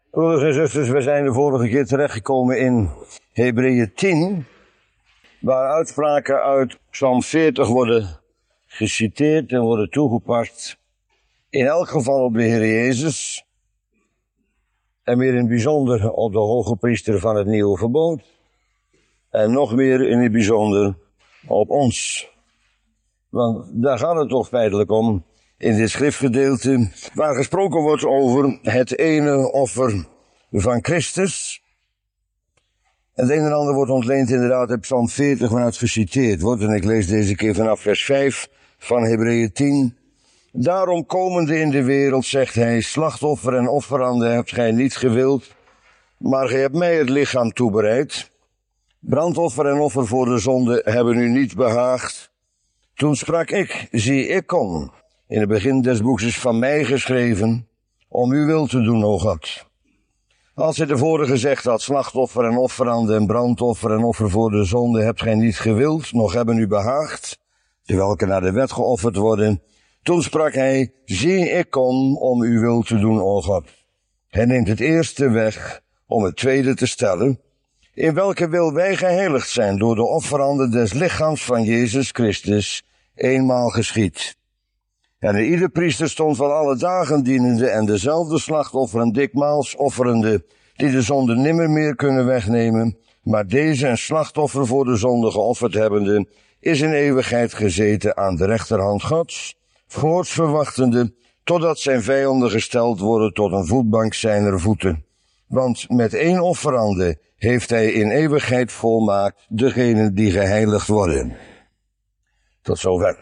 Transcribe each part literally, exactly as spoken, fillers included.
Broeders en zusters, we zijn de vorige keer terechtgekomen in Hebreeën tien, waar uitspraken uit Psalm veertig worden geciteerd en worden toegepast. In elk geval op de Heer Jezus, en meer in het bijzonder op de hoge priester van het nieuwe verbond, en nog meer in het bijzonder op ons. Want daar gaat het toch feitelijk om, in dit schriftgedeelte, waar gesproken wordt over het ene offer van Christus. En het een en ander wordt ontleend inderdaad uit Psalm veertig, waaruit geciteerd wordt. En ik lees deze keer vanaf vers vijf van Hebreeën tien. Daarom komende in de wereld, zegt hij, slachtoffer en offeranden hebt gij niet gewild, maar gij hebt mij het lichaam toebereid. Brandoffer en offer voor de zonde hebben u niet behaagd. Toen sprak ik, zie ik kom, in het begin des boeks is van mij geschreven, om uw wil te doen, o God. Als hij tevoren gezegd had, slachtoffer en offeranden en brandoffer en offer voor de zonde hebt gij niet gewild, nog hebben u behaagd, terwijl welke naar de wet geofferd worden. Toen sprak hij, zie ik kom om uw wil te doen, o God. Hij neemt het eerste weg om het tweede te stellen, in welke wil wij geheiligd zijn door de offeranden des lichaams van Jezus Christus, eenmaal geschied. En in ieder priester stond van alle dagen dienende en dezelfde slachtofferen dikmaals offerende, die de zonde nimmer meer kunnen wegnemen, maar deze een slachtoffer voor de zonde geofferd hebbende, is in eeuwigheid gezeten aan de rechterhand Gods, voorts verwachtende, totdat zijn vijanden gesteld worden tot een voetbank zijner voeten. Want met één offerande heeft hij in eeuwigheid volmaakt degenen die geheiligd worden. Tot zover.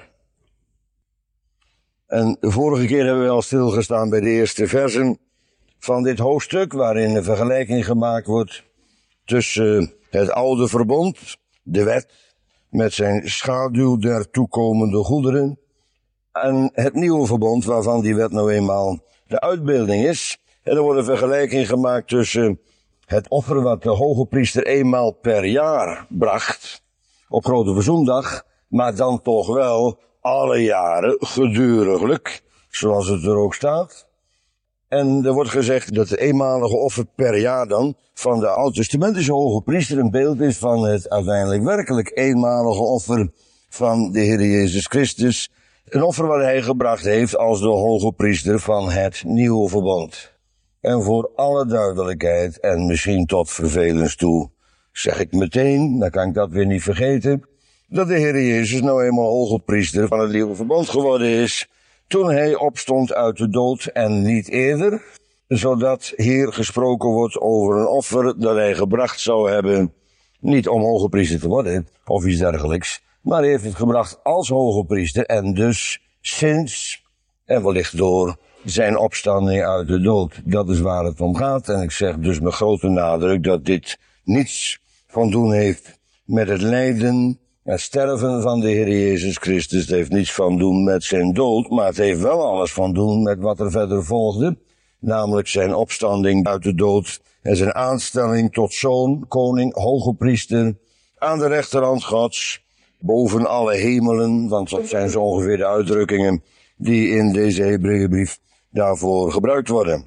En de vorige keer hebben we al stilgestaan bij de eerste versen van dit hoofdstuk, waarin een vergelijking gemaakt wordt tussen het oude verbond, de wet, met zijn schaduw der toekomende goederen, en het nieuwe verbond, waarvan die wet nou eenmaal de uitbeelding is. En er wordt een vergelijking gemaakt tussen het offer wat de hoge priester eenmaal per jaar bracht, op Grote Verzoendag, maar dan toch wel alle jaren geduriglijk, zoals het er ook staat. En er wordt gezegd dat het eenmalige offer per jaar dan van de oud-testamentische hoge priester een beeld is van het uiteindelijk werkelijk eenmalige offer van de Heer Jezus Christus. Een offer wat hij gebracht heeft als de hoge priester van het nieuwe verbond. En voor alle duidelijkheid, en misschien tot vervelens toe, zeg ik meteen, dan kan ik dat weer niet vergeten, dat de Heer Jezus nou eenmaal hoge priester van het nieuwe verbond geworden is, toen hij opstond uit de dood en niet eerder, zodat hier gesproken wordt over een offer dat hij gebracht zou hebben, niet om hoge priester te worden, of iets dergelijks, maar hij heeft het gebracht als hoge priester en dus sinds, en wellicht door, zijn opstanding uit de dood. Dat is waar het om gaat. En ik zeg dus met grote nadruk dat dit niets van doen heeft met het lijden en sterven van de Heer Jezus Christus. Het heeft niets van doen met zijn dood, maar het heeft wel alles van doen met wat er verder volgde. Namelijk zijn opstanding uit de dood en zijn aanstelling tot zoon, koning, hoge priester, aan de rechterhand Gods, boven alle hemelen, want dat zijn zo ongeveer de uitdrukkingen die in deze Hebreeënbrief daarvoor gebruikt worden.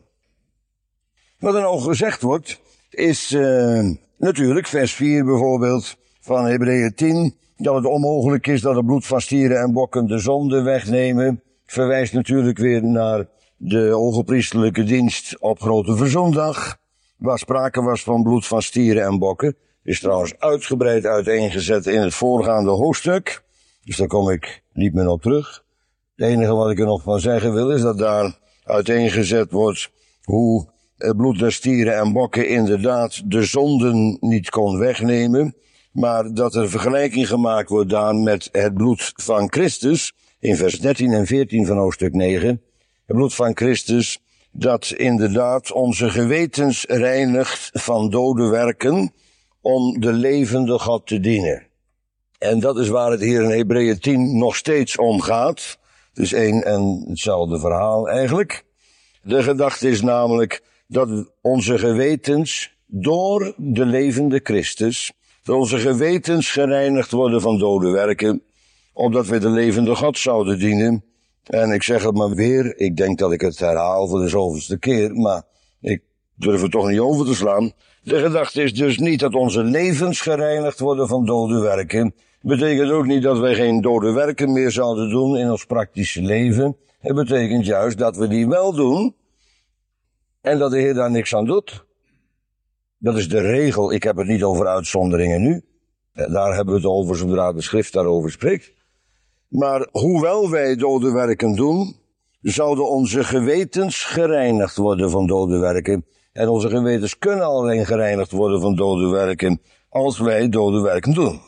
Wat er nou gezegd wordt, is uh, natuurlijk vers vier bijvoorbeeld van Hebreeën tien, dat het onmogelijk is dat het bloed van stieren en bokken de zonde wegnemen, verwijst natuurlijk weer naar de hogepriesterlijke dienst op Grote Verzoendag, waar sprake was van bloed van stieren en bokken. Is trouwens uitgebreid uiteengezet in het voorgaande hoofdstuk, dus daar kom ik niet meer op terug. Het enige wat ik er nog van zeggen wil is dat daar uiteengezet wordt hoe het bloed der stieren en bokken inderdaad de zonden niet kon wegnemen, maar dat er vergelijking gemaakt wordt daar met het bloed van Christus, in vers dertien en veertien van hoofdstuk negen. Het bloed van Christus dat inderdaad onze gewetens reinigt van dode werken om de levende God te dienen. En dat is waar het hier in Hebreeën tien nog steeds om gaat. Het is één en hetzelfde verhaal eigenlijk. De gedachte is namelijk dat onze gewetens door de levende Christus, dat onze gewetens gereinigd worden van dode werken, opdat we de levende God zouden dienen. En ik zeg het maar weer, ik denk dat ik het herhaal voor de zoveelste keer, maar ik durven toch niet over te slaan. De gedachte is dus niet dat onze levens gereinigd worden van dode werken. Betekent ook niet dat wij geen dode werken meer zouden doen in ons praktische leven. Het betekent juist dat we die wel doen en dat de Heer daar niks aan doet. Dat is de regel. Ik heb het niet over uitzonderingen nu. Daar hebben we het over zodra de schrift daarover spreekt. Maar hoewel wij dode werken doen, zouden onze gewetens gereinigd worden van dode werken. En onze gewetens kunnen alleen gereinigd worden van dode werken als wij dode werken doen.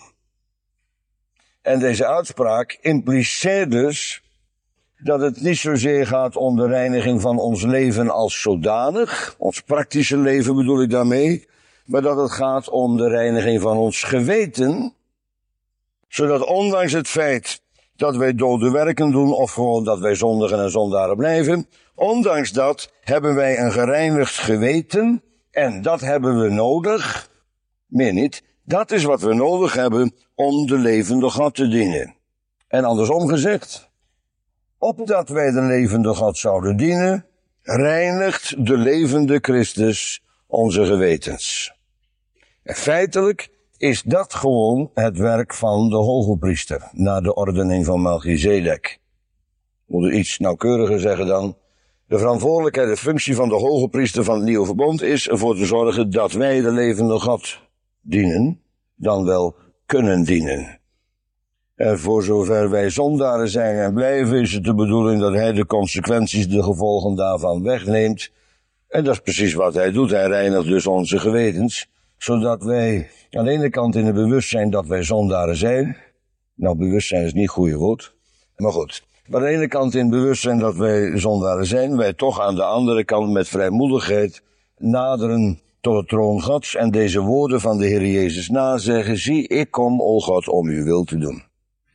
En deze uitspraak impliceert dus dat het niet zozeer gaat om de reiniging van ons leven als zodanig, ons praktische leven bedoel ik daarmee, maar dat het gaat om de reiniging van ons geweten, zodat ondanks het feit dat wij dode werken doen of gewoon dat wij zondigen en zondaren blijven, ondanks dat hebben wij een gereinigd geweten en dat hebben we nodig, meer niet, dat is wat we nodig hebben om de levende God te dienen. En andersom gezegd, opdat wij de levende God zouden dienen, reinigt de levende Christus onze gewetens. En feitelijk is dat gewoon het werk van de hogepriester, naar de ordening van Melchizedek. Moet ik iets nauwkeuriger zeggen dan, de verantwoordelijkheid en functie van de hogepriester van het Nieuwe Verbond is ervoor te zorgen dat wij de levende God dienen, dan wel kunnen dienen. En voor zover wij zondaren zijn en blijven, is het de bedoeling dat hij de consequenties, de gevolgen daarvan wegneemt. En dat is precies wat hij doet. Hij reinigt dus onze gewetens, zodat wij aan de ene kant in het bewustzijn dat wij zondaren zijn. Nou, bewustzijn is niet het goede woord, maar goed. Maar aan de ene kant in het bewustzijn dat wij zondaren zijn, wij toch aan de andere kant met vrijmoedigheid naderen tot de troon Gods en deze woorden van de Heer Jezus nazeggen: zie, ik kom, o God, om uw wil te doen.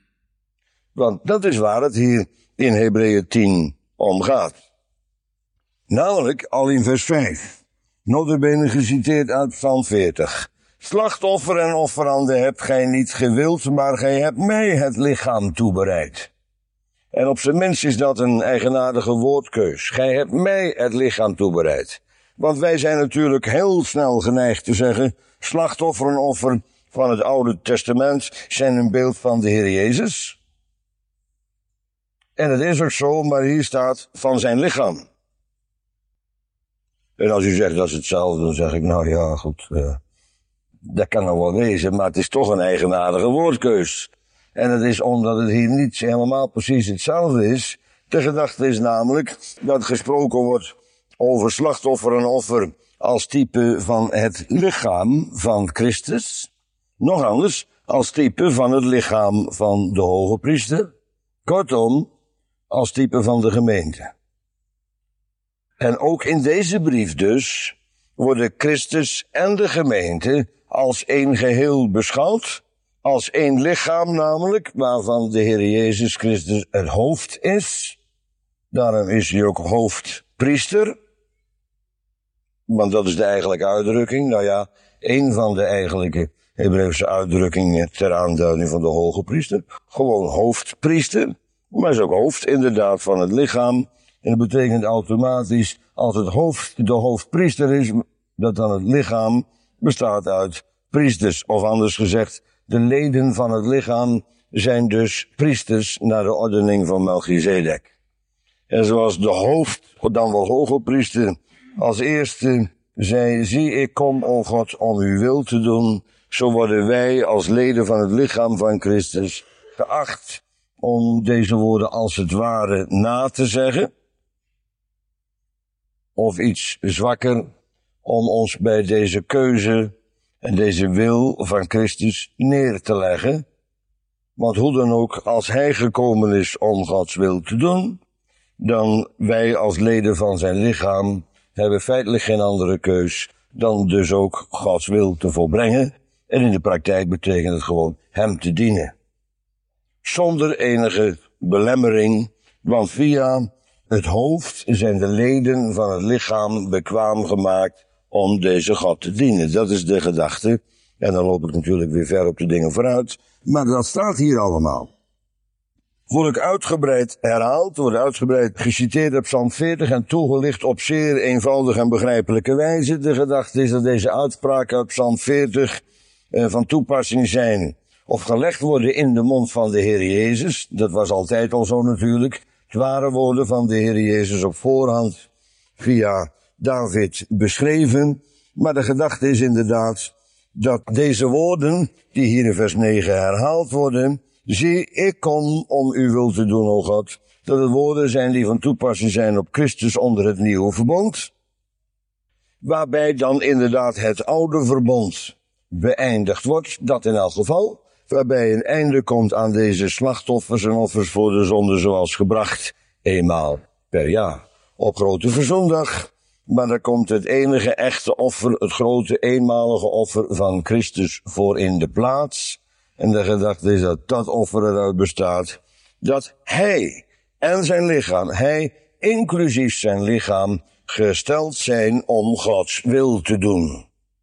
Want dat is waar het hier in Hebreeën tien om gaat. Namelijk al in vers vijf. Nota bene geciteerd uit Psalm veertig. Slachtoffer en offerande hebt gij niet gewild, maar gij hebt mij het lichaam toebereid. En op zijn minst is dat een eigenaardige woordkeus. Gij hebt mij het lichaam toebereid. Want wij zijn natuurlijk heel snel geneigd te zeggen, slachtoffer en offer van het Oude Testament zijn een beeld van de Heer Jezus. En het is ook zo, maar hier staat van zijn lichaam. En als u zegt dat is hetzelfde, dan zeg ik, nou ja, goed, uh, dat kan nog wel wezen, maar het is toch een eigenaardige woordkeus. En het is omdat het hier niet helemaal precies hetzelfde is. De gedachte is namelijk dat gesproken wordt over slachtoffer en offer als type van het lichaam van Christus. Nog anders, als type van het lichaam van de hoge priester. Kortom, als type van de gemeente. En ook in deze brief dus worden Christus en de gemeente als één geheel beschouwd. Als één lichaam namelijk, waarvan de Heer Jezus Christus het hoofd is. Daarom is hij ook hoofdpriester. Want dat is de eigenlijke uitdrukking. Nou ja, één van de eigenlijke Hebreeuwse uitdrukkingen ter aanduiding van de hoge priester. Gewoon hoofdpriester. Maar hij is ook hoofd inderdaad van het lichaam. En dat betekent automatisch, als het hoofd de hoofdpriester is, dat dan het lichaam bestaat uit priesters. Of anders gezegd, de leden van het lichaam zijn dus priesters naar de ordening van Melchizedek. En zoals de hoofd, dan wel hoge priester, als eerste zei, zie ik kom, o God, om uw wil te doen, zo worden wij als leden van het lichaam van Christus geacht om deze woorden als het ware na te zeggen. Of iets zwakker, om ons bij deze keuze en deze wil van Christus neer te leggen. Want hoe dan ook, als hij gekomen is om Gods wil te doen, dan wij als leden van zijn lichaam hebben feitelijk geen andere keus dan dus ook Gods wil te volbrengen. En in de praktijk betekent het gewoon hem te dienen. Zonder enige belemmering, want via het hoofd zijn de leden van het lichaam bekwaam gemaakt om deze God te dienen. Dat is de gedachte. En dan loop ik natuurlijk weer ver op de dingen vooruit. Maar dat staat hier allemaal. word ik uitgebreid herhaald, wordt uitgebreid geciteerd op Psalm veertig en toegelicht op zeer eenvoudige en begrijpelijke wijze. De gedachte is dat deze uitspraken uit Psalm veertig eh, van toepassing zijn of gelegd worden in de mond van de Heer Jezus. Dat was altijd al zo natuurlijk. Het waren woorden van de Heer Jezus op voorhand via David beschreven. Maar de gedachte is inderdaad dat deze woorden, die hier in vers negen herhaald worden, zie, ik kom om uw wil te doen, o God, dat het woorden zijn die van toepassing zijn op Christus onder het nieuwe verbond, waarbij dan inderdaad het oude verbond beëindigd wordt, dat in elk geval, waarbij een einde komt aan deze slachtoffers en offers voor de zonde zoals gebracht, eenmaal per jaar, op Grote Verzondag. Maar daar komt het enige echte offer, het grote eenmalige offer van Christus voor in de plaats. En de gedachte is dat dat offer eruit bestaat, dat hij en zijn lichaam, hij inclusief zijn lichaam, gesteld zijn om Gods wil te doen.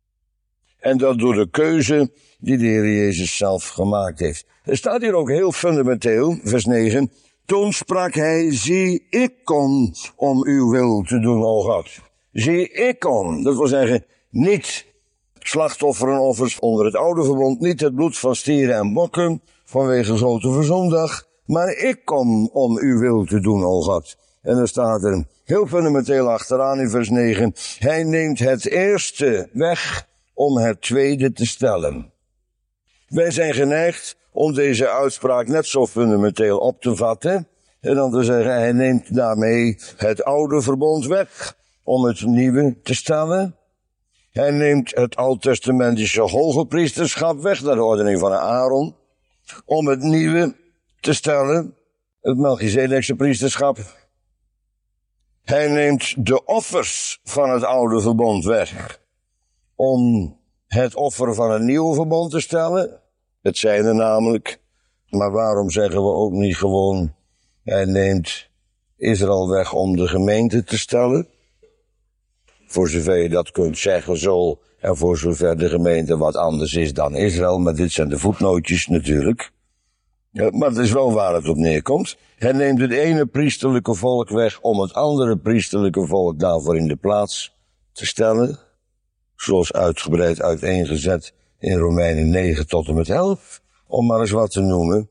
En dat door de keuze die de Heer Jezus zelf gemaakt heeft. Er staat hier ook heel fundamenteel, vers negen, toen sprak hij, zie, ik kom om uw wil te doen, o God. Zie, ik kom. Dat wil zeggen, niet slachtofferen, offers onder het oude verbond, niet het bloed van stieren en bokken vanwege Grote Verzondag, maar ik kom om uw wil te doen, o God. En dan staat er heel fundamenteel achteraan in vers negen, hij neemt het eerste weg om het tweede te stellen. Wij zijn geneigd om deze uitspraak net zo fundamenteel op te vatten en dan te zeggen, hij neemt daarmee het oude verbond weg om het nieuwe te stellen. Hij neemt het oud-testamentische hogepriesterschap weg naar de ordening van Aaron, om het nieuwe te stellen, het Melchizedekse priesterschap. Hij neemt de offers van het oude verbond weg, om het offer van het nieuwe verbond te stellen. Het zijn er namelijk, maar waarom zeggen we ook niet gewoon, hij neemt Israël weg om de gemeente te stellen? Voor zover je dat kunt zeggen zo, en voor zover de gemeente wat anders is dan Israël, maar dit zijn de voetnootjes natuurlijk. Ja, maar het is wel waar het op neerkomt. Hij neemt het ene priesterlijke volk weg om het andere priesterlijke volk daarvoor in de plaats te stellen. Zoals uitgebreid uiteengezet in Romeinen negen tot en met elf, om maar eens wat te noemen.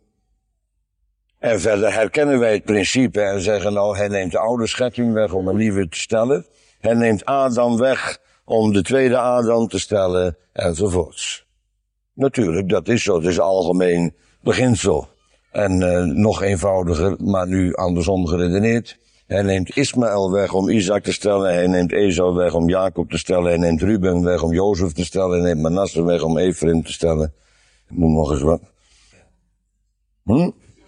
En verder herkennen wij het principe en zeggen nou, hij neemt de oude schepping weg om een nieuwe te stellen. Hij neemt Adam weg om de tweede Adam te stellen, enzovoorts. Natuurlijk, dat is zo, het is algemeen beginsel. En uh, nog eenvoudiger, maar nu andersom geredeneerd. Hij neemt Ismaël weg om Isaac te stellen, hij neemt Esau weg om Jacob te stellen, hij neemt Ruben weg om Jozef te stellen, hij neemt Manasse weg om Ephraim te stellen. Ik moet nog eens wat. Hm?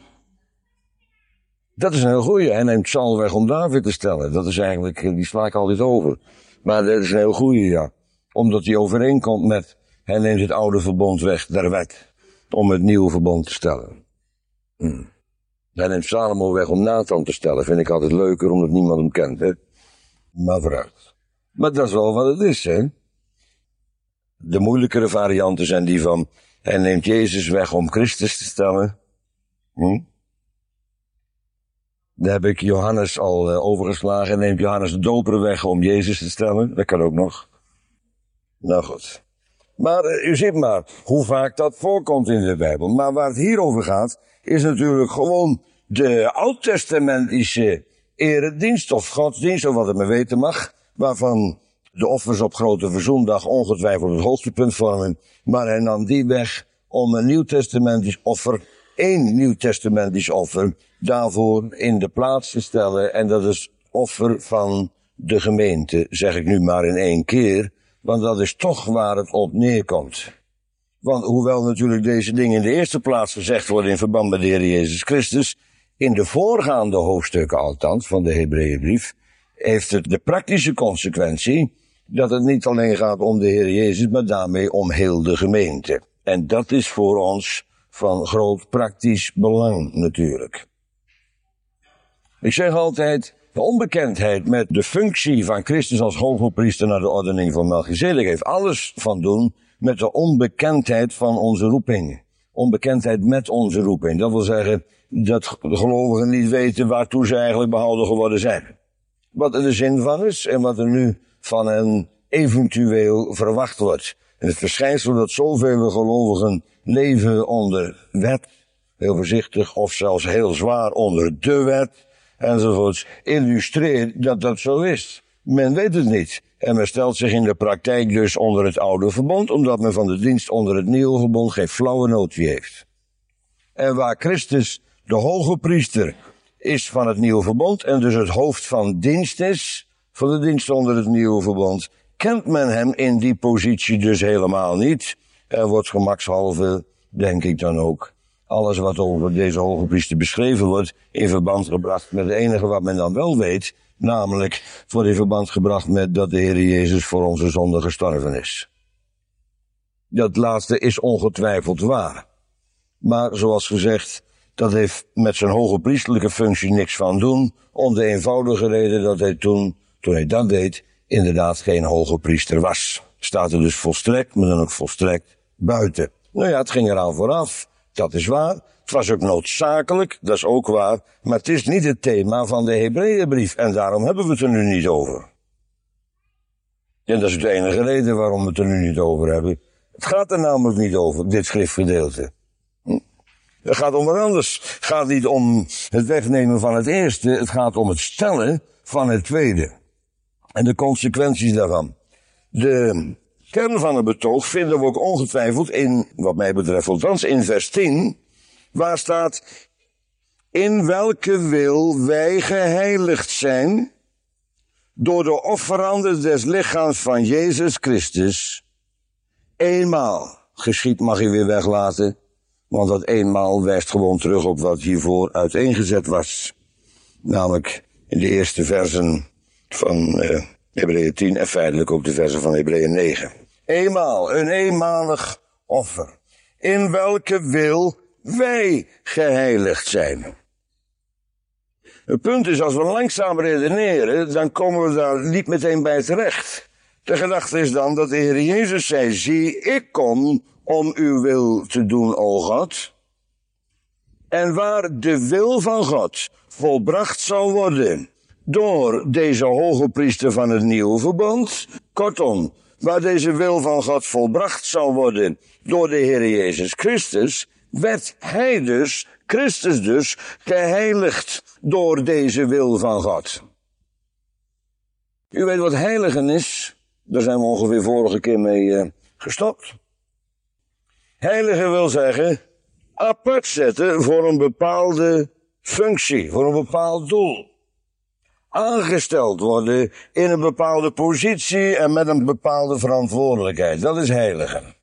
Dat is een heel goeie. Hij neemt Saul weg om David te stellen. Dat is eigenlijk, die sla ik altijd over. Maar dat is een heel goeie, ja. Omdat hij overeenkomt met, hij neemt het oude verbond weg, der wet, om het nieuwe verbond te stellen. Hm. Hij neemt Salomo weg om Nathan te stellen. Vind ik altijd leuker, omdat niemand hem kent, hè. Maar vooruit. Maar dat is wel wat het is, hè. De moeilijkere varianten zijn die van, hij neemt Jezus weg om Christus te stellen. Hm? Daar heb ik Johannes al uh, overgeslagen. En neemt Johannes de Doper weg om Jezus te stellen. Dat kan ook nog. Nou goed. Maar uh, u ziet maar hoe vaak dat voorkomt in de Bijbel. Maar waar het hier over gaat, is natuurlijk gewoon de oud-testamentische eredienst of godsdienst, of wat het me weten mag, waarvan de offers op Grote Verzoendag ongetwijfeld het hoogtepunt vormen. Maar hij nam die weg om een nieuwtestamentisch offer, één nieuwtestamentisch offer, daarvoor in de plaats te stellen. En dat is offer van de gemeente, zeg ik nu maar in één keer, want dat is toch waar het op neerkomt. Want hoewel natuurlijk deze dingen in de eerste plaats gezegd worden in verband met de Heer Jezus Christus, in de voorgaande hoofdstukken althans van de Hebreeënbrief, heeft het de praktische consequentie dat het niet alleen gaat om de Heer Jezus, maar daarmee om heel de gemeente. En dat is voor ons van groot praktisch belang natuurlijk. Ik zeg altijd, de onbekendheid met de functie van Christus als hoogpriester naar de ordening van Melchizedek heeft alles van doen met de onbekendheid van onze roeping. Onbekendheid met onze roeping. Dat wil zeggen, dat de gelovigen niet weten waartoe ze eigenlijk behouden geworden zijn. Wat er de zin van is en wat er nu van hen eventueel verwacht wordt. En het verschijnsel dat zoveel gelovigen leven onder wet, heel voorzichtig of zelfs heel zwaar onder de wet, enzovoorts, illustreert dat dat zo is. Men weet het niet. En men stelt zich in de praktijk dus onder het oude verbond, omdat men van de dienst onder het nieuwe verbond geen flauwe notie heeft. En waar Christus de hoge priester is van het nieuwe verbond en dus het hoofd van dienst is, van de dienst onder het nieuwe verbond, kent men hem in die positie dus helemaal niet. Er wordt gemakshalve, denk ik dan ook, alles wat over deze hoge priester beschreven wordt, in verband gebracht met het enige wat men dan wel weet, namelijk wordt in verband gebracht met dat de Heer Jezus voor onze zonde gestorven is. Dat laatste is ongetwijfeld waar. Maar zoals gezegd, dat heeft met zijn hoge priestelijke functie niks van doen, om de eenvoudige reden dat hij toen, toen hij dat deed, inderdaad geen hoge priester was. Staat er dus volstrekt, maar dan ook volstrekt buiten. Nou ja, het ging eraan vooraf, dat is waar. Het was ook noodzakelijk, dat is ook waar, maar het is niet het thema van de Hebreeënbrief en daarom hebben we het er nu niet over. En dat is de enige reden waarom we het er nu niet over hebben. Het gaat er namelijk niet over, dit schriftgedeelte. Hm? Het gaat om wat anders. Het gaat niet om het wegnemen van het eerste, het gaat om het stellen van het tweede. En de consequenties daarvan. De kern van het betoog vinden we ook ongetwijfeld in, wat mij betreft althans, in vers tien, waar staat, in welke wil wij geheiligd zijn, door de offeranden des lichaams van Jezus Christus, eenmaal. Geschied mag je weer weglaten, want dat eenmaal wijst gewoon terug op wat hiervoor uiteengezet was. Namelijk in de eerste versen van uh, Hebreeën tien en feitelijk ook de versen van Hebreeën negen. Eenmaal, een eenmalig offer. In welke wil wij geheiligd zijn. Het punt is, als we langzaam redeneren, dan komen we daar niet meteen bij terecht. De gedachte is dan dat de Heer Jezus zei, zie, ik kom om uw wil te doen, o God. En waar de wil van God volbracht zal worden door deze hoge priester van het nieuwe verbond, kortom, waar deze wil van God volbracht zal worden door de Heer Jezus Christus, werd hij dus, Christus dus, geheiligd door deze wil van God. U weet wat heiligen is, daar zijn we ongeveer vorige keer mee uh, gestopt. Heiligen wil zeggen, apart zetten voor een bepaalde functie, voor een bepaald doel. Aangesteld worden in een bepaalde positie en met een bepaalde verantwoordelijkheid. Dat is heiligen.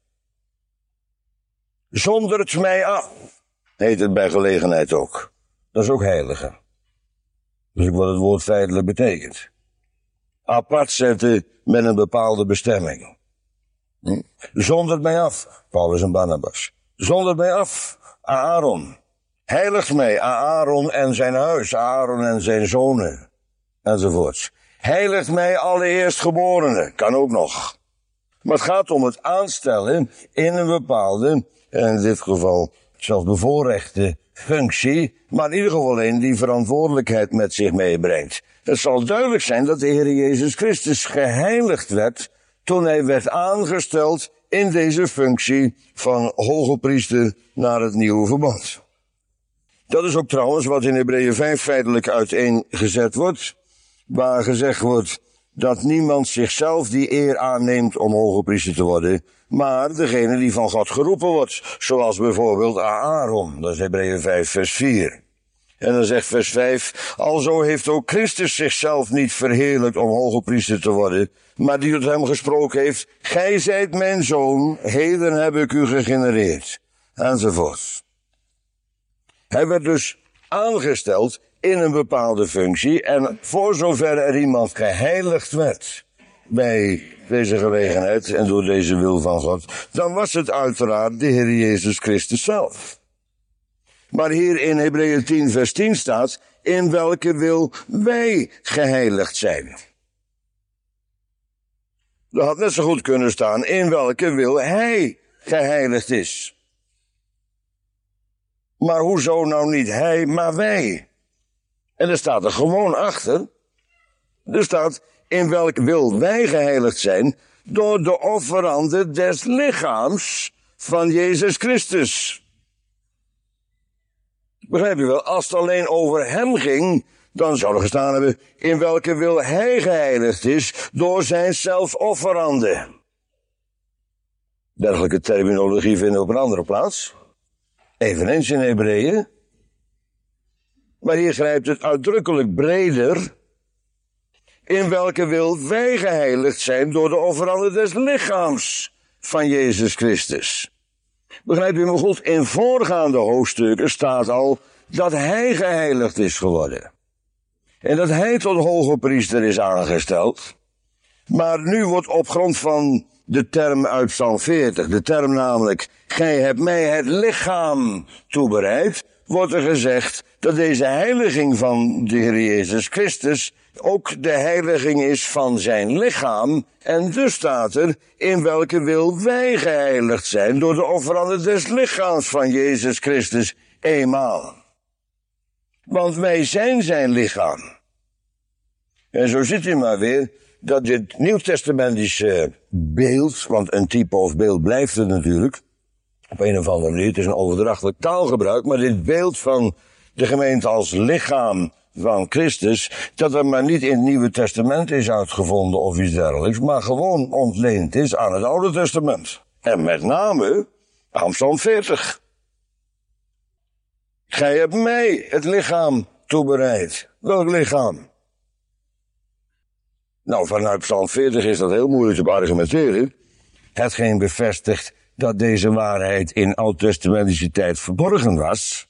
Zondert mij af, heet het bij gelegenheid ook. Dat is ook heiligen. Dat is ook wat het woord feitelijk betekent. Apart zetten met een bepaalde bestemming. Hm? Zondert mij af, Paulus en Barnabas. Zondert mij af, Aaron. Heiligt mij, Aaron en zijn huis, Aaron en zijn zonen. Enzovoorts. Heiligt mij alle eerstgeborenen, kan ook nog. Maar het gaat om het aanstellen in een bepaalde, in dit geval zelfs bevoorrechte functie, maar in ieder geval een die verantwoordelijkheid met zich meebrengt. Het zal duidelijk zijn dat de Heer Jezus Christus geheiligd werd toen hij werd aangesteld in deze functie van hoge priester naar het nieuwe verbond. Dat is ook trouwens wat in Hebreeën vijf feitelijk uiteengezet wordt, waar gezegd wordt dat niemand zichzelf die eer aanneemt om hoge priester te worden, maar degene die van God geroepen wordt, zoals bijvoorbeeld Aaron, dat is Hebreeën vijf vers vier. En dan zegt vers vijf, alzo heeft ook Christus zichzelf niet verheerlijkt om hoge priester te worden, maar die tot hem gesproken heeft, gij zijt mijn zoon, heden heb ik u gegenereerd, enzovoort. Hij werd dus aangesteld in een bepaalde functie en voor zover er iemand geheiligd werd bij deze gelegenheid en door deze wil van God, dan was het uiteraard de Heer Jezus Christus zelf. Maar hier in Hebreeën tien vers tien staat, in welke wil wij geheiligd zijn. Dat had net zo goed kunnen staan, in welke wil hij geheiligd is. Maar hoezo nou niet hij, maar wij? En er staat er gewoon achter. Er staat, in welk wil wij geheiligd zijn door de offerande des lichaams van Jezus Christus. Begrijp je wel? Als het alleen over hem ging, dan zou er gestaan hebben, in welke wil hij geheiligd is door zijn zelfofferande. Dergelijke terminologie vinden we op een andere plaats. Eveneens in Hebreeën. Maar hier grijpt het uitdrukkelijk breder. In welke wil wij geheiligd zijn door de offerande des lichaams van Jezus Christus. Begrijp je me goed? In voorgaande hoofdstukken staat al dat hij geheiligd is geworden. En dat hij tot hoge priester is aangesteld. Maar nu wordt op grond van de term uit Psalm veertig, de term namelijk, gij hebt mij het lichaam toebereid, wordt er gezegd dat deze heiliging van de Heer Jezus Christus ook de heiliging is van zijn lichaam. En dus staat er, in welke wil wij geheiligd zijn door de offerande des lichaams van Jezus Christus eenmaal. Want wij zijn zijn lichaam. En zo ziet u maar weer dat dit nieuwtestamentische beeld, want een type of beeld blijft het natuurlijk, op een of andere manier, het is een overdrachtelijk taalgebruik, maar dit beeld van de gemeente als lichaam van Christus, dat er maar niet in het Nieuwe Testament is uitgevonden of iets dergelijks, maar gewoon ontleend is aan het Oude Testament. En met name aan Psalm veertig. Gij hebt mij het lichaam toebereid. Welk lichaam? Nou, vanuit Psalm veertig is dat heel moeilijk te argumenteren. Hetgeen bevestigt dat deze waarheid in oud-testamentische tijd verborgen was.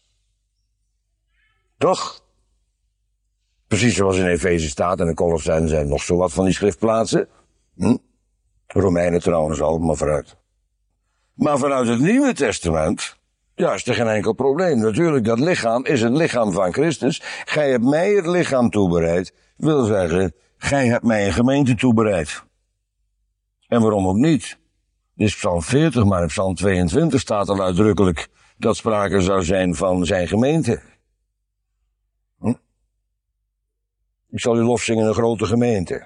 Toch? Precies zoals in Efeze staat, en de Colossenzen zijn nog zo wat van die schriftplaatsen. Hm? Romeinen trouwens al, maar vooruit. Maar vanuit het Nieuwe Testament, ja, is er geen enkel probleem. Natuurlijk, dat lichaam is het lichaam van Christus. Gij hebt mij het lichaam toebereid. Wil zeggen, gij hebt mij een gemeente toebereid. En waarom ook niet? Dit is Psalm veertig, maar in Psalm tweeëntwintig staat al uitdrukkelijk dat sprake zou zijn van zijn gemeente. Hm? Ik zal u lof zingen, een grote gemeente.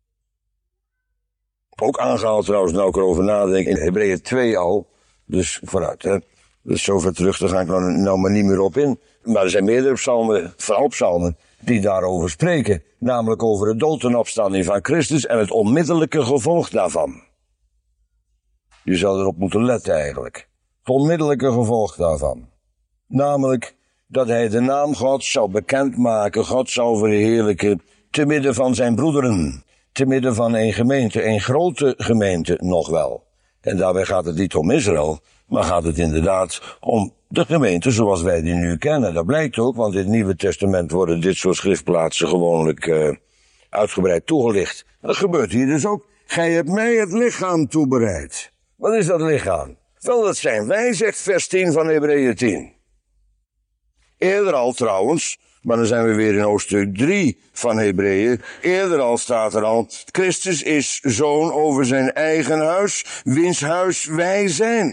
Ook aangehaald trouwens, nou ik erover nadenk, in Hebreeën twee al. Dus vooruit, hè. Dus zover terug, daar ga ik nou, nou maar niet meer op in. Maar er zijn meerdere psalmen, vooral psalmen, die daarover spreken. Namelijk over de dood en opstanding van Christus en het onmiddellijke gevolg daarvan. Je zou erop moeten letten eigenlijk. Het onmiddellijke gevolg daarvan. Namelijk dat hij de naam Gods zou bekendmaken, God zou verheerlijken, te midden van zijn broederen. Te midden van een gemeente, een grote gemeente nog wel. En daarbij gaat het niet om Israël, maar gaat het inderdaad om de gemeente zoals wij die nu kennen. Dat blijkt ook, want in het Nieuwe Testament worden dit soort schriftplaatsen gewoonlijk uh, uitgebreid toegelicht. Dat gebeurt hier dus ook. Gij hebt mij het lichaam toebereid. Wat is dat lichaam? Wel, dat zijn wij, zegt vers tien van Hebreeën tien. Eerder al trouwens, maar dan zijn we weer in hoofdstuk drie van Hebreeën. Eerder al staat er al, Christus is zoon over zijn eigen huis, wiens huis wij zijn.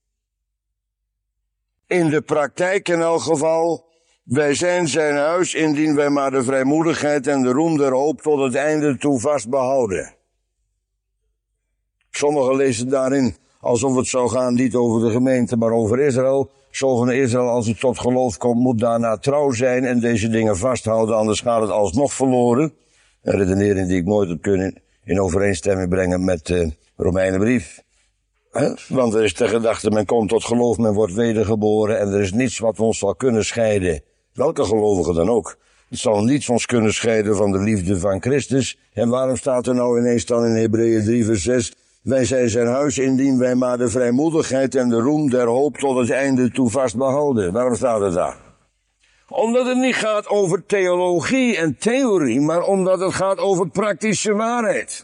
In de praktijk in elk geval, wij zijn zijn huis, indien wij maar de vrijmoedigheid en de roem der hoop tot het einde toe vast behouden. Sommigen lezen daarin alsof het zou gaan niet over de gemeente, maar over Israël. Zo van Israël, als het tot geloof komt, moet daarna trouw zijn en deze dingen vasthouden, anders gaat het alsnog verloren. Een redenering die ik nooit heb kunnen in overeenstemming brengen met de Romeinenbrief. He? Want er is de gedachte, men komt tot geloof, men wordt wedergeboren en er is niets wat ons zal kunnen scheiden. Welke gelovige dan ook. Het zal niets ons kunnen scheiden van de liefde van Christus. En waarom staat er nou ineens dan in Hebreeën drie vers zes... Wij zijn zijn huis, indien wij maar de vrijmoedigheid en de roem der hoop tot het einde toe vast behouden. Waarom staat het daar? Omdat het niet gaat over theologie en theorie, maar omdat het gaat over praktische waarheid.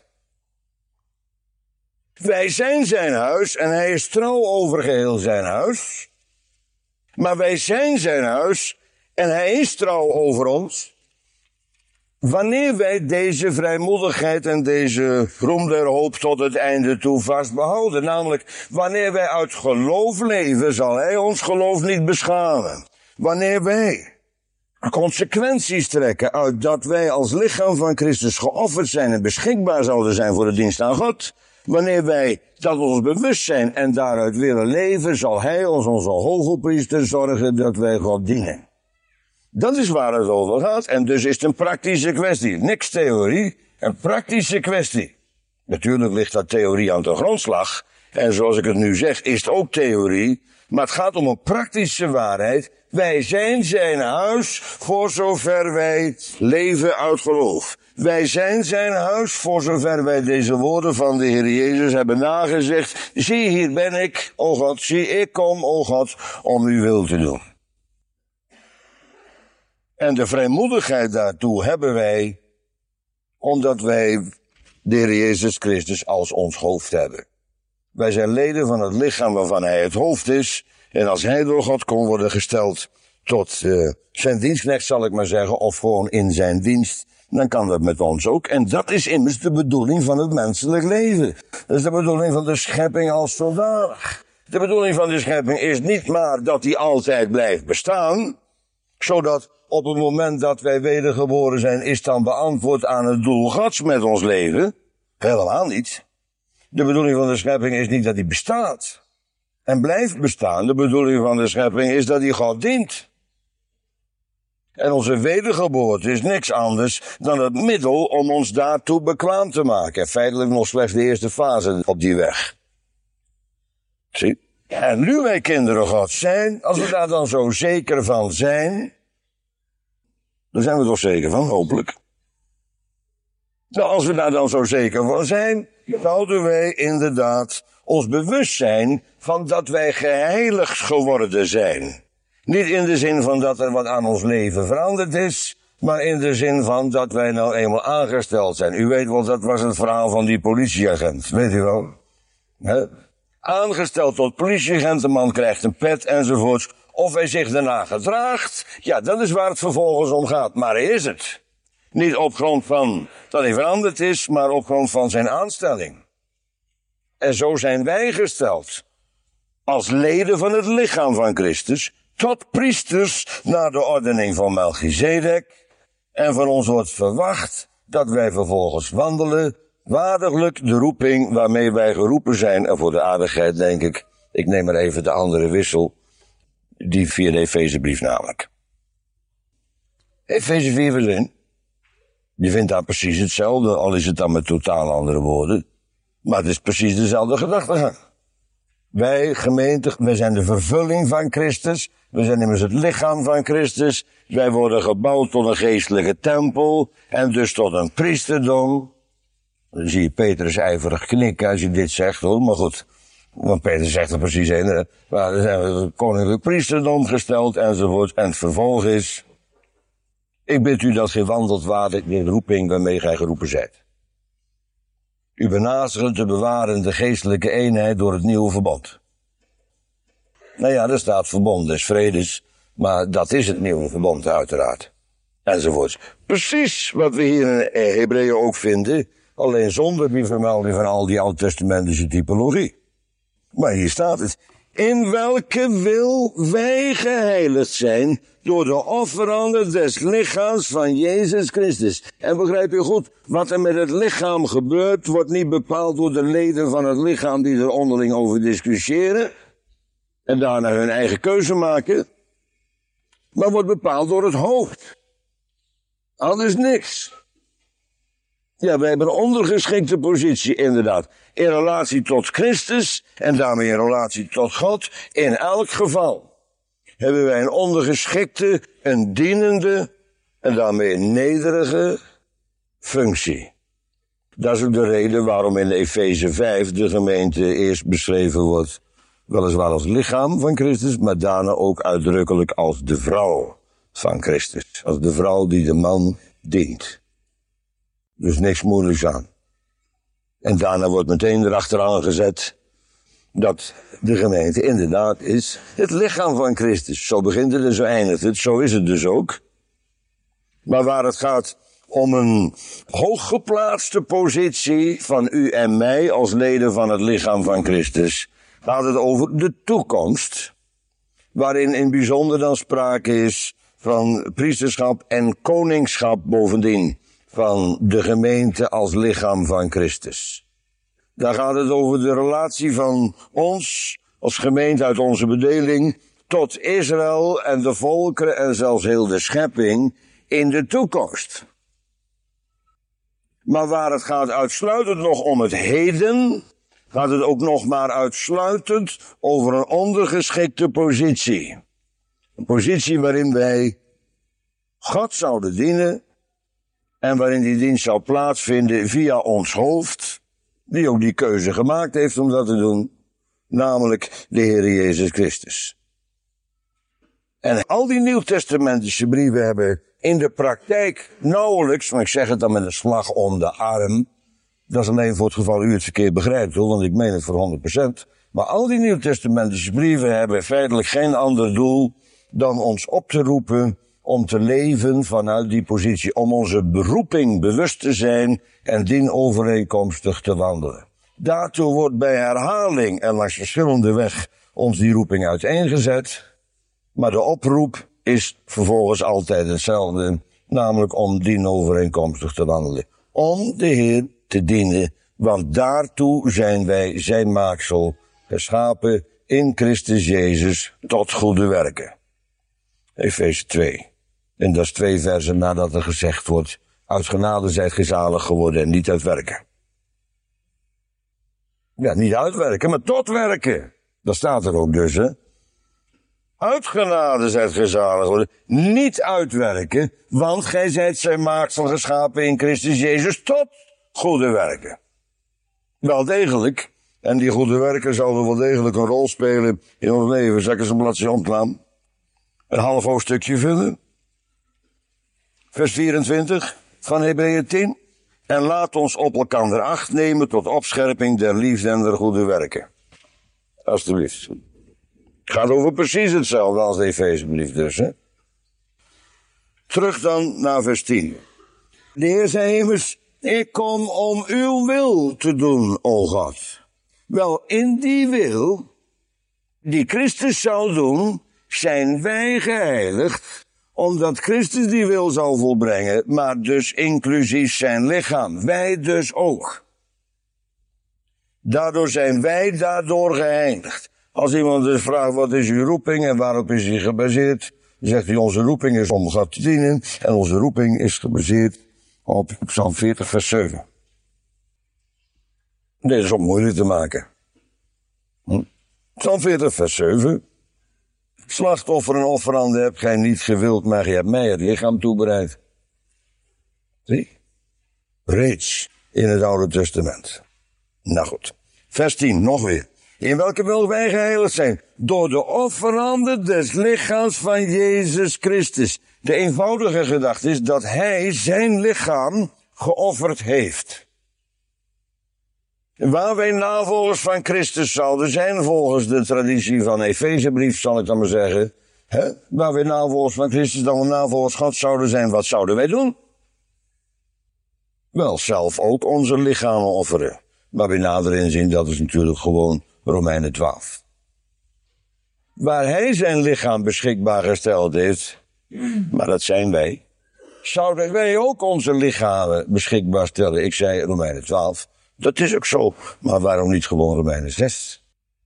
Wij zijn zijn huis en hij is trouw over geheel zijn huis. Maar wij zijn zijn huis en hij is trouw over ons. wanneer wij deze vrijmoedigheid en deze roem der hoop tot het einde toe vastbehouden, namelijk wanneer wij uit geloof leven, zal hij ons geloof niet beschamen. Wanneer wij consequenties trekken uit dat wij als lichaam van Christus geofferd zijn en beschikbaar zouden zijn voor de dienst aan God, wanneer wij dat ons bewust zijn en daaruit willen leven, zal hij ons, onze hoge priester, zorgen dat wij God dienen. Dat is waar het over gaat. En dus is het een praktische kwestie. Niks theorie, een praktische kwestie. Natuurlijk ligt dat theorie aan de grondslag. En zoals ik het nu zeg, is het ook theorie. Maar het gaat om een praktische waarheid. Wij zijn zijn huis voor zover wij leven uit geloof. Wij zijn zijn huis voor zover wij deze woorden van de Heer Jezus hebben nagezegd. Zie, hier ben ik, o God, zie, ik kom, o God, om uw wil te doen. En de vrijmoedigheid daartoe hebben wij, omdat wij de Heer Jezus Christus als ons hoofd hebben. Wij zijn leden van het lichaam waarvan hij het hoofd is. En als hij door God kon worden gesteld tot uh, zijn dienstknecht, zal ik maar zeggen, of gewoon in zijn dienst, dan kan dat met ons ook. En dat is immers de bedoeling van het menselijk leven. Dat is de bedoeling van de schepping als zodanig. De bedoeling van de schepping is niet maar dat die altijd blijft bestaan, zodat op het moment dat wij wedergeboren zijn, is dan beantwoord aan het doel Gods met ons leven. Helemaal niet. De bedoeling van de schepping is niet dat die bestaat en blijft bestaan. De bedoeling van de schepping is dat die God dient. En onze wedergeboorte is niks anders dan het middel om ons daartoe bekwaam te maken. Feitelijk nog slechts de eerste fase op die weg. Zie? En nu wij kinderen Gods zijn, als we daar dan zo zeker van zijn, daar zijn we toch zeker van, hopelijk. Nou, als we daar dan zo zeker van zijn, houden wij inderdaad ons bewust zijn van dat wij geheiligd geworden zijn. Niet in de zin van dat er wat aan ons leven veranderd is, maar in de zin van dat wij nou eenmaal aangesteld zijn. U weet wel, dat was het verhaal van die politieagent, weet u wel? He? Aangesteld tot politieagent, de man krijgt een pet enzovoorts. Of hij zich daarna gedraagt, ja, dat is waar het vervolgens om gaat. Maar hij is het. Niet op grond van dat hij veranderd is, maar op grond van zijn aanstelling. En zo zijn wij gesteld, als leden van het lichaam van Christus, tot priesters naar de ordening van Melchizedek. En van ons wordt verwacht dat wij vervolgens wandelen, waardiglijk de roeping waarmee wij geroepen zijn. En voor de aardigheid denk ik, ik neem maar even de andere wissel, die vierde Efezebrief namelijk. Efeze vier vers één. Je vindt daar precies hetzelfde, al is het dan met totaal andere woorden. Maar het is precies dezelfde gedachtegang. Wij, gemeente, wij zijn de vervulling van Christus. We zijn immers het lichaam van Christus. Wij worden gebouwd tot een geestelijke tempel. En dus tot een priesterdom. Dan zie je Petrus ijverig knikken als je dit zegt, hoor. Maar goed, want Petrus zegt er precies een. Maar dan zijn we het koninklijk priesterdom gesteld enzovoort. En het vervolg is, ik bid u dat gij wandelt waardig in de roeping waarmee gij geroepen zijt. U benaderen te bewaren de geestelijke eenheid door het nieuwe verbond. Nou ja, er staat verbond des vredes, maar dat is het nieuwe verbond uiteraard. Enzovoorts. Precies wat we hier in Hebreeën ook vinden, alleen zonder die vermelding van al die oud-testamentische typologie. Maar hier staat het. In welke wil wij geheiligd zijn door de offeranden des lichaams van Jezus Christus. En begrijp je goed, wat er met het lichaam gebeurt, wordt niet bepaald door de leden van het lichaam die er onderling over discussiëren en daarna hun eigen keuze maken, maar wordt bepaald door het hoofd. Anders niks. Ja, wij hebben een ondergeschikte positie, inderdaad. In relatie tot Christus en daarmee in relatie tot God. In elk geval hebben wij een ondergeschikte, een dienende en daarmee een nederige functie. Dat is ook de reden waarom in Efeze vijf de gemeente eerst beschreven wordt, weliswaar als lichaam van Christus, maar daarna ook uitdrukkelijk als de vrouw van Christus. Als de vrouw die de man dient. Dus niks moeilijks aan. En daarna wordt meteen erachteraan gezet dat de gemeente inderdaad is het lichaam van Christus. Zo begint het en zo eindigt het, zo is het dus ook. Maar waar het gaat om een hooggeplaatste positie van u en mij als leden van het lichaam van Christus. Gaat het over de toekomst, waarin in bijzonder dan sprake is van priesterschap en koningschap bovendien van de gemeente als lichaam van Christus. Daar gaat het over de relatie van ons als gemeente uit onze bedeling tot Israël en de volkeren en zelfs heel de schepping in de toekomst. Maar waar het gaat uitsluitend nog om het heden, gaat het ook nog maar uitsluitend over een ondergeschikte positie. Een positie waarin wij God zouden dienen en waarin die dienst zou plaatsvinden via ons hoofd, die ook die keuze gemaakt heeft om dat te doen, namelijk de Heer Jezus Christus. En al die Nieuwtestamentische brieven hebben in de praktijk nauwelijks, maar ik zeg het dan met een slag om de arm, dat is alleen voor het geval u het verkeerd begrijpt, hoor, want ik meen het voor honderd procent. Maar al die Nieuwtestamentische brieven hebben feitelijk geen ander doel dan ons op te roepen om te leven vanuit die positie, om onze beroeping bewust te zijn en dienovereenkomstig te wandelen. Daartoe wordt bij herhaling en langs verschillende weg ons die roeping uiteengezet, maar de oproep is vervolgens altijd hetzelfde, namelijk om dienovereenkomstig te wandelen. Om de Heer te dienen, want daartoe zijn wij zijn maaksel, geschapen in Christus Jezus tot goede werken. Efeze twee. En dat is twee versen nadat er gezegd wordt, uit genade zijt ge zalig geworden en niet uit werken. Ja, niet uitwerken, maar tot werken. Dat staat er ook dus, hè. Uit genade zijt ge zalig geworden, niet uitwerken, want gij zijt zijn maaksel geschapen in Christus Jezus tot goede werken. Wel degelijk, en die goede werken zouden wel degelijk een rol spelen in ons leven. Zal ik eens een bladzijde omslaan? Een half hoofdstukje vullen. Vers vierentwintig van Hebreeën tien. En laat ons op elkander acht nemen tot opscherping der liefde en der goede werken. Alsjeblieft. Het gaat over precies hetzelfde als de Efezebrief dus, hè. Terug dan naar vers tien. De Heer zei immers, ik kom om uw wil te doen, o God. Wel, in die wil, die Christus zou doen, zijn wij geheiligd, omdat Christus die wil zou volbrengen, maar dus inclusief zijn lichaam. Wij dus ook. Daardoor zijn wij daardoor geheiligd. Als iemand dus vraagt, wat is uw roeping en waarop is die gebaseerd? Dan zegt hij, onze roeping is om God te dienen. En onze roeping is gebaseerd op Psalm veertig vers zeven. Dit is om moeilijk te maken. Hm? Psalm veertig vers zeven. Slachtoffer en offerande hebt gij niet gewild, maar je hebt mij het lichaam toebereid. Zie? Reeds in het Oude Testament. Nou goed. Vers tien, nog weer. In welke wil wij geheiligd zijn? Door de offerande des lichaams van Jezus Christus. De eenvoudige gedachte is dat hij zijn lichaam geofferd heeft. Waar wij navolgers van Christus zouden zijn, volgens de traditie van Efezebrief, zal ik dan maar zeggen. Hè? Waar wij navolgers van Christus, dan we navolgers God zouden zijn, wat zouden wij doen? Wel, zelf ook onze lichamen offeren. Maar bij nader inzien, dat is natuurlijk gewoon Romeinen twaalf. Waar hij zijn lichaam beschikbaar gesteld heeft, maar dat zijn wij, zouden wij ook onze lichamen beschikbaar stellen. Ik zei Romeinen twaalf, dat is ook zo, maar waarom niet gewoon Romeinen zes?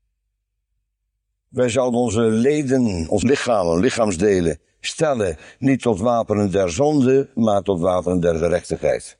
Wij zouden onze leden, ons lichamen, lichaamsdelen, stellen niet tot wapenen der zonde, maar tot wapenen der gerechtigheid.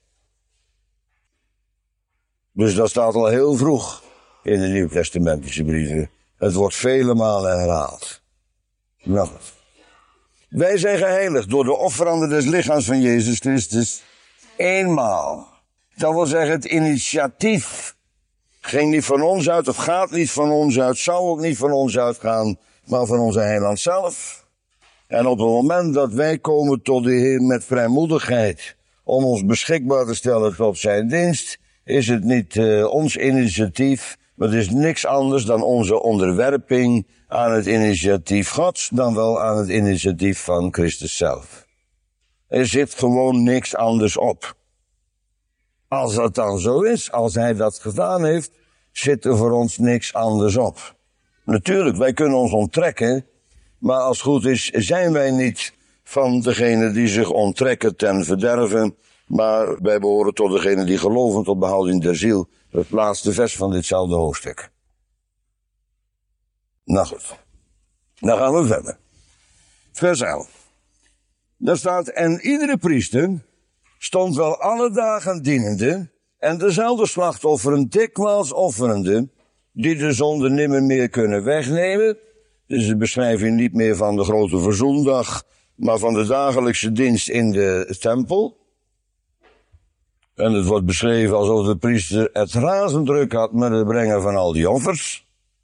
Dus dat staat al heel vroeg in de Nieuwtestamentische brieven. Het wordt vele malen herhaald. Nou, wij zijn geheiligd door de offerande des lichaams van Jezus Christus. Eenmaal. Dat wil zeggen, het initiatief ging niet van ons uit, of gaat niet van ons uit, zou ook niet van ons uitgaan, maar van onze heiland zelf. En op het moment dat wij komen tot de Heer met vrijmoedigheid om ons beschikbaar te stellen tot zijn dienst, is het niet uh, ons initiatief, maar het is niks anders dan onze onderwerping aan het initiatief Gods, dan wel aan het initiatief van Christus zelf. Er zit gewoon niks anders op. Als dat dan zo is, als hij dat gedaan heeft, zit er voor ons niks anders op. Natuurlijk, wij kunnen ons onttrekken, maar als het goed is, zijn wij niet van degene die zich onttrekken ten verderven, maar wij behoren tot degene die geloven tot behouding der ziel. Het laatste vers van ditzelfde hoofdstuk. Nou goed, dan gaan we verder. Vers elf. Daar staat, en iedere priester stond wel alle dagen dienende en dezelfde slachtofferen dikwijls offerende, die de zonde nimmer meer kunnen wegnemen. Dus de beschrijving niet meer van de grote verzoendag, maar van de dagelijkse dienst in de tempel. En het wordt beschreven alsof de priester het razend druk had met het brengen van al die offers.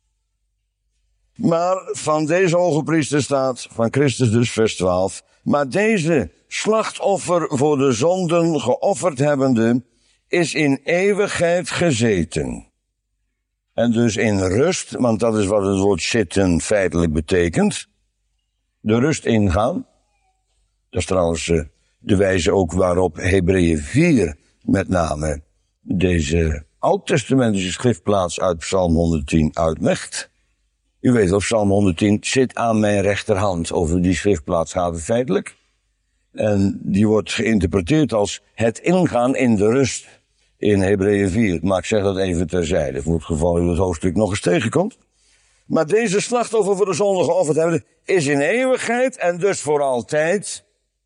Maar van deze hoge priester staat, van Christus dus, vers twaalf, maar deze slachtoffer voor de zonden geofferd hebbende, is in eeuwigheid gezeten. En dus in rust, want dat is wat het woord zitten feitelijk betekent. De rust ingaan. Dat is trouwens uh, de wijze ook waarop Hebreeën vier met name deze oud-testamentische schriftplaats uit Psalm honderdtien uitlegt. U weet wel, Psalm honderdtien zit aan mijn rechterhand. Over die schriftplaats gaat het feitelijk. En die wordt geïnterpreteerd als het ingaan in de rust in Hebreeën vier. Maar ik zeg dat even terzijde, voor het geval u het hoofdstuk nog eens tegenkomt. Maar deze slachtoffer voor de zonde geofferd hebben, is in eeuwigheid en dus voor altijd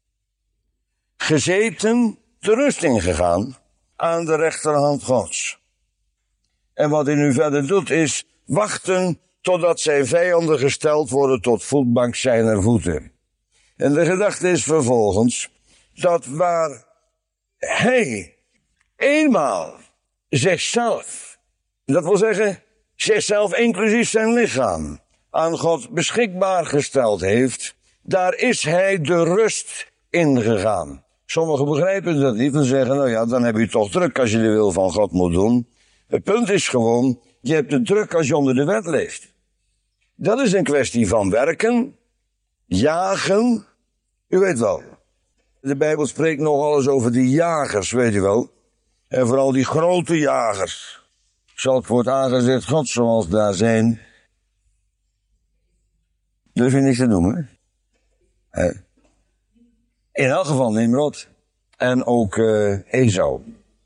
gezeten, de rust ingegaan aan de rechterhand Gods. En wat hij nu verder doet is wachten totdat zijn vijanden gesteld worden tot voetbank zijner voeten. En de gedachte is vervolgens dat waar hij eenmaal zichzelf, dat wil zeggen zichzelf inclusief zijn lichaam, aan God beschikbaar gesteld heeft, daar is hij de rust ingegaan. Sommigen begrijpen dat niet en zeggen, nou ja, dan heb je toch druk als je de wil van God moet doen. Het punt is gewoon, je hebt het druk als je onder de wet leeft. Dat is een kwestie van werken, jagen, u weet wel. De Bijbel spreekt nogal eens over die jagers, weet u wel. En vooral die grote jagers. Zal ik voor het aangezicht God zoals daar zijn. Durf je niks te noemen? He. In elk geval Nimrod. En ook uh, Esau.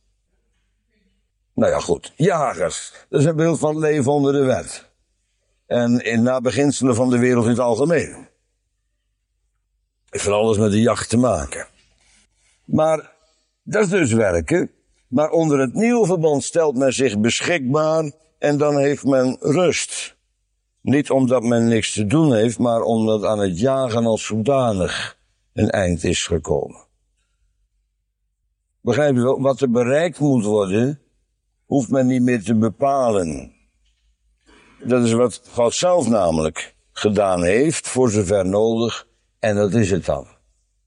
Nou ja, goed. Jagers. Dat is een beeld van het leven onder de wet. En in nabeginselen van de wereld in het algemeen. Heeft van alles met de jacht te maken. Maar dat is dus werken. Maar onder het nieuwe verbond stelt men zich beschikbaar en dan heeft men rust. Niet omdat men niks te doen heeft, maar omdat aan het jagen als zodanig een eind is gekomen. Begrijp je wel? Wat er bereikt moet worden, hoeft men niet meer te bepalen. Dat is wat God zelf namelijk gedaan heeft, voor zover nodig, en dat is het dan.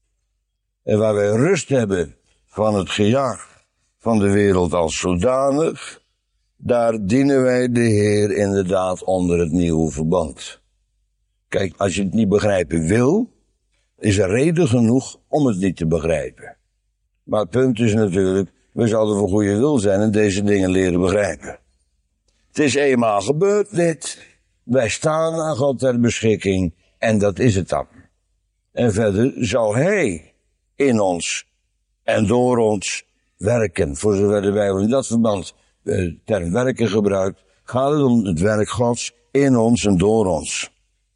En waar wij rust hebben van het gejaag van de wereld als zodanig, daar dienen wij de Heer inderdaad onder het nieuwe verband. Kijk, als je het niet begrijpen wil, is er reden genoeg om het niet te begrijpen. Maar het punt is natuurlijk, we zouden voor goede wil zijn en deze dingen leren begrijpen. Het is eenmaal gebeurd dit, wij staan aan God ter beschikking en dat is het dan. En verder zou Hij in ons en door ons werken. Voor zover de Bijbel in dat verband de term werken gebruikt, gaat het om het werk Gods in ons en door ons.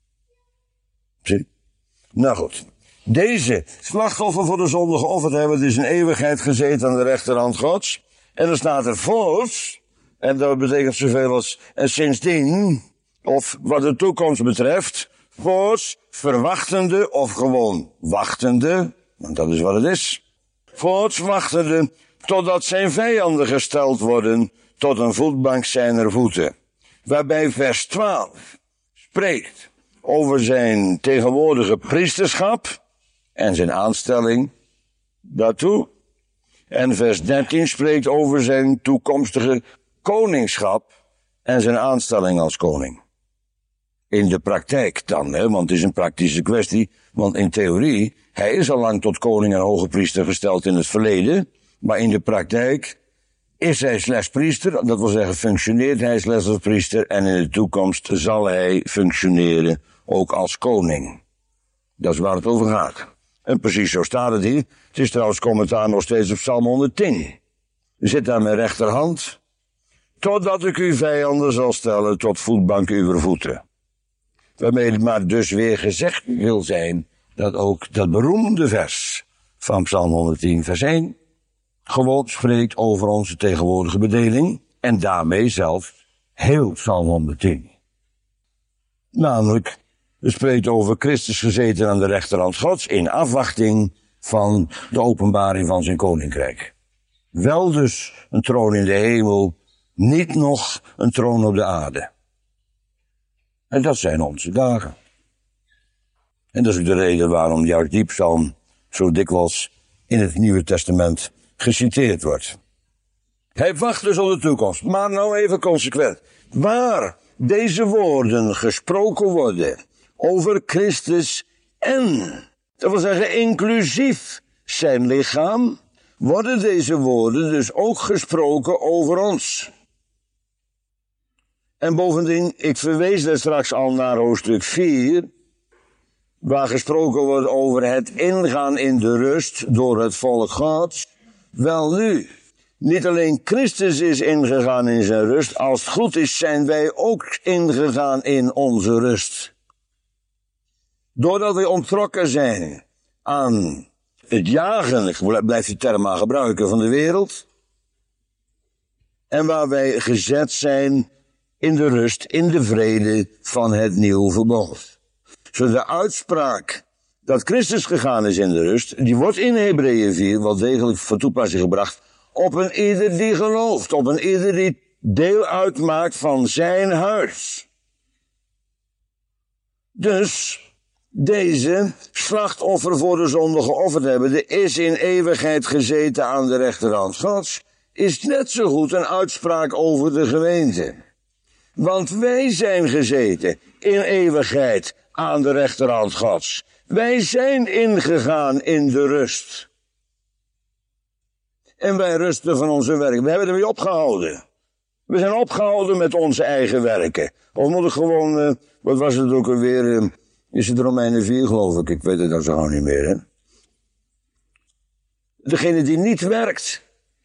Zie? Nou goed. Deze slachtoffer voor de zonde geofferd hebben, het is in eeuwigheid gezeten aan de rechterhand Gods. En dan staat er voorts, en dat betekent zoveel als en sindsdien, of wat de toekomst betreft, voorts verwachtende of gewoon wachtende, want dat is wat het is, voorts wachtende totdat zijn vijanden gesteld worden tot een voetbank zijner voeten. Waarbij vers twaalf spreekt over zijn tegenwoordige priesterschap en zijn aanstelling daartoe. En vers dertien spreekt over zijn toekomstige koningschap en zijn aanstelling als koning. In de praktijk dan, hè, want het is een praktische kwestie. Want in theorie, hij is al lang tot koning en hoge priester gesteld in het verleden. Maar in de praktijk is hij slechts priester. Dat wil zeggen, functioneert hij slechts als priester. En in de toekomst zal hij functioneren ook als koning. Dat is waar het over gaat. En precies zo staat het hier. Het is trouwens commentaar nog steeds op Psalm honderdtien. Zit aan mijn rechterhand, totdat ik uw vijanden zal stellen tot voetbank uw voeten. Waarmee het maar dus weer gezegd wil zijn dat ook dat beroemde vers van Psalm honderdtien vers één gewoon spreekt over onze tegenwoordige bedeling en daarmee zelfs heel Psalm honderdtien. Namelijk, het spreekt over Christus gezeten aan de rechterhand Gods in afwachting van de openbaring van zijn koninkrijk. Wel dus een troon in de hemel, niet nog een troon op de aarde. En dat zijn onze dagen. En dat is ook de reden waarom juist die psalm zo dikwijls in het Nieuwe Testament geciteerd wordt. Hij wacht dus op de toekomst, maar nou even consequent. Waar deze woorden gesproken worden over Christus en, dat wil zeggen inclusief zijn lichaam, worden deze woorden dus ook gesproken over ons. En bovendien, ik verwees daar straks al naar hoofdstuk vier, waar gesproken wordt over het ingaan in de rust door het volk Gods. Wel nu, niet alleen Christus is ingegaan in zijn rust, als het goed is zijn wij ook ingegaan in onze rust. Doordat we onttrokken zijn aan het jagen, ik blijf die term maar gebruiken, van de wereld. En waar wij gezet zijn in de rust, in de vrede van het nieuwe verbond. Zo de uitspraak dat Christus gegaan is in de rust, die wordt in Hebreeën vier wel degelijk van toepassing gebracht op een ieder die gelooft, op een ieder die deel uitmaakt van zijn huis. Dus deze slachtoffer voor de zonde geofferd hebben, de is in eeuwigheid gezeten aan de rechterhand Gods, is net zo goed een uitspraak over de gemeente. Want wij zijn gezeten in eeuwigheid aan de rechterhand Gods. Wij zijn ingegaan in de rust. En wij rusten van onze werken. We hebben ermee opgehouden. We zijn opgehouden met onze eigen werken. Of moet ik gewoon, uh, wat was het ook alweer, uh, is het Romeinen vier geloof ik, ik weet het dan zo gauw niet meer, hè. Degene die niet werkt,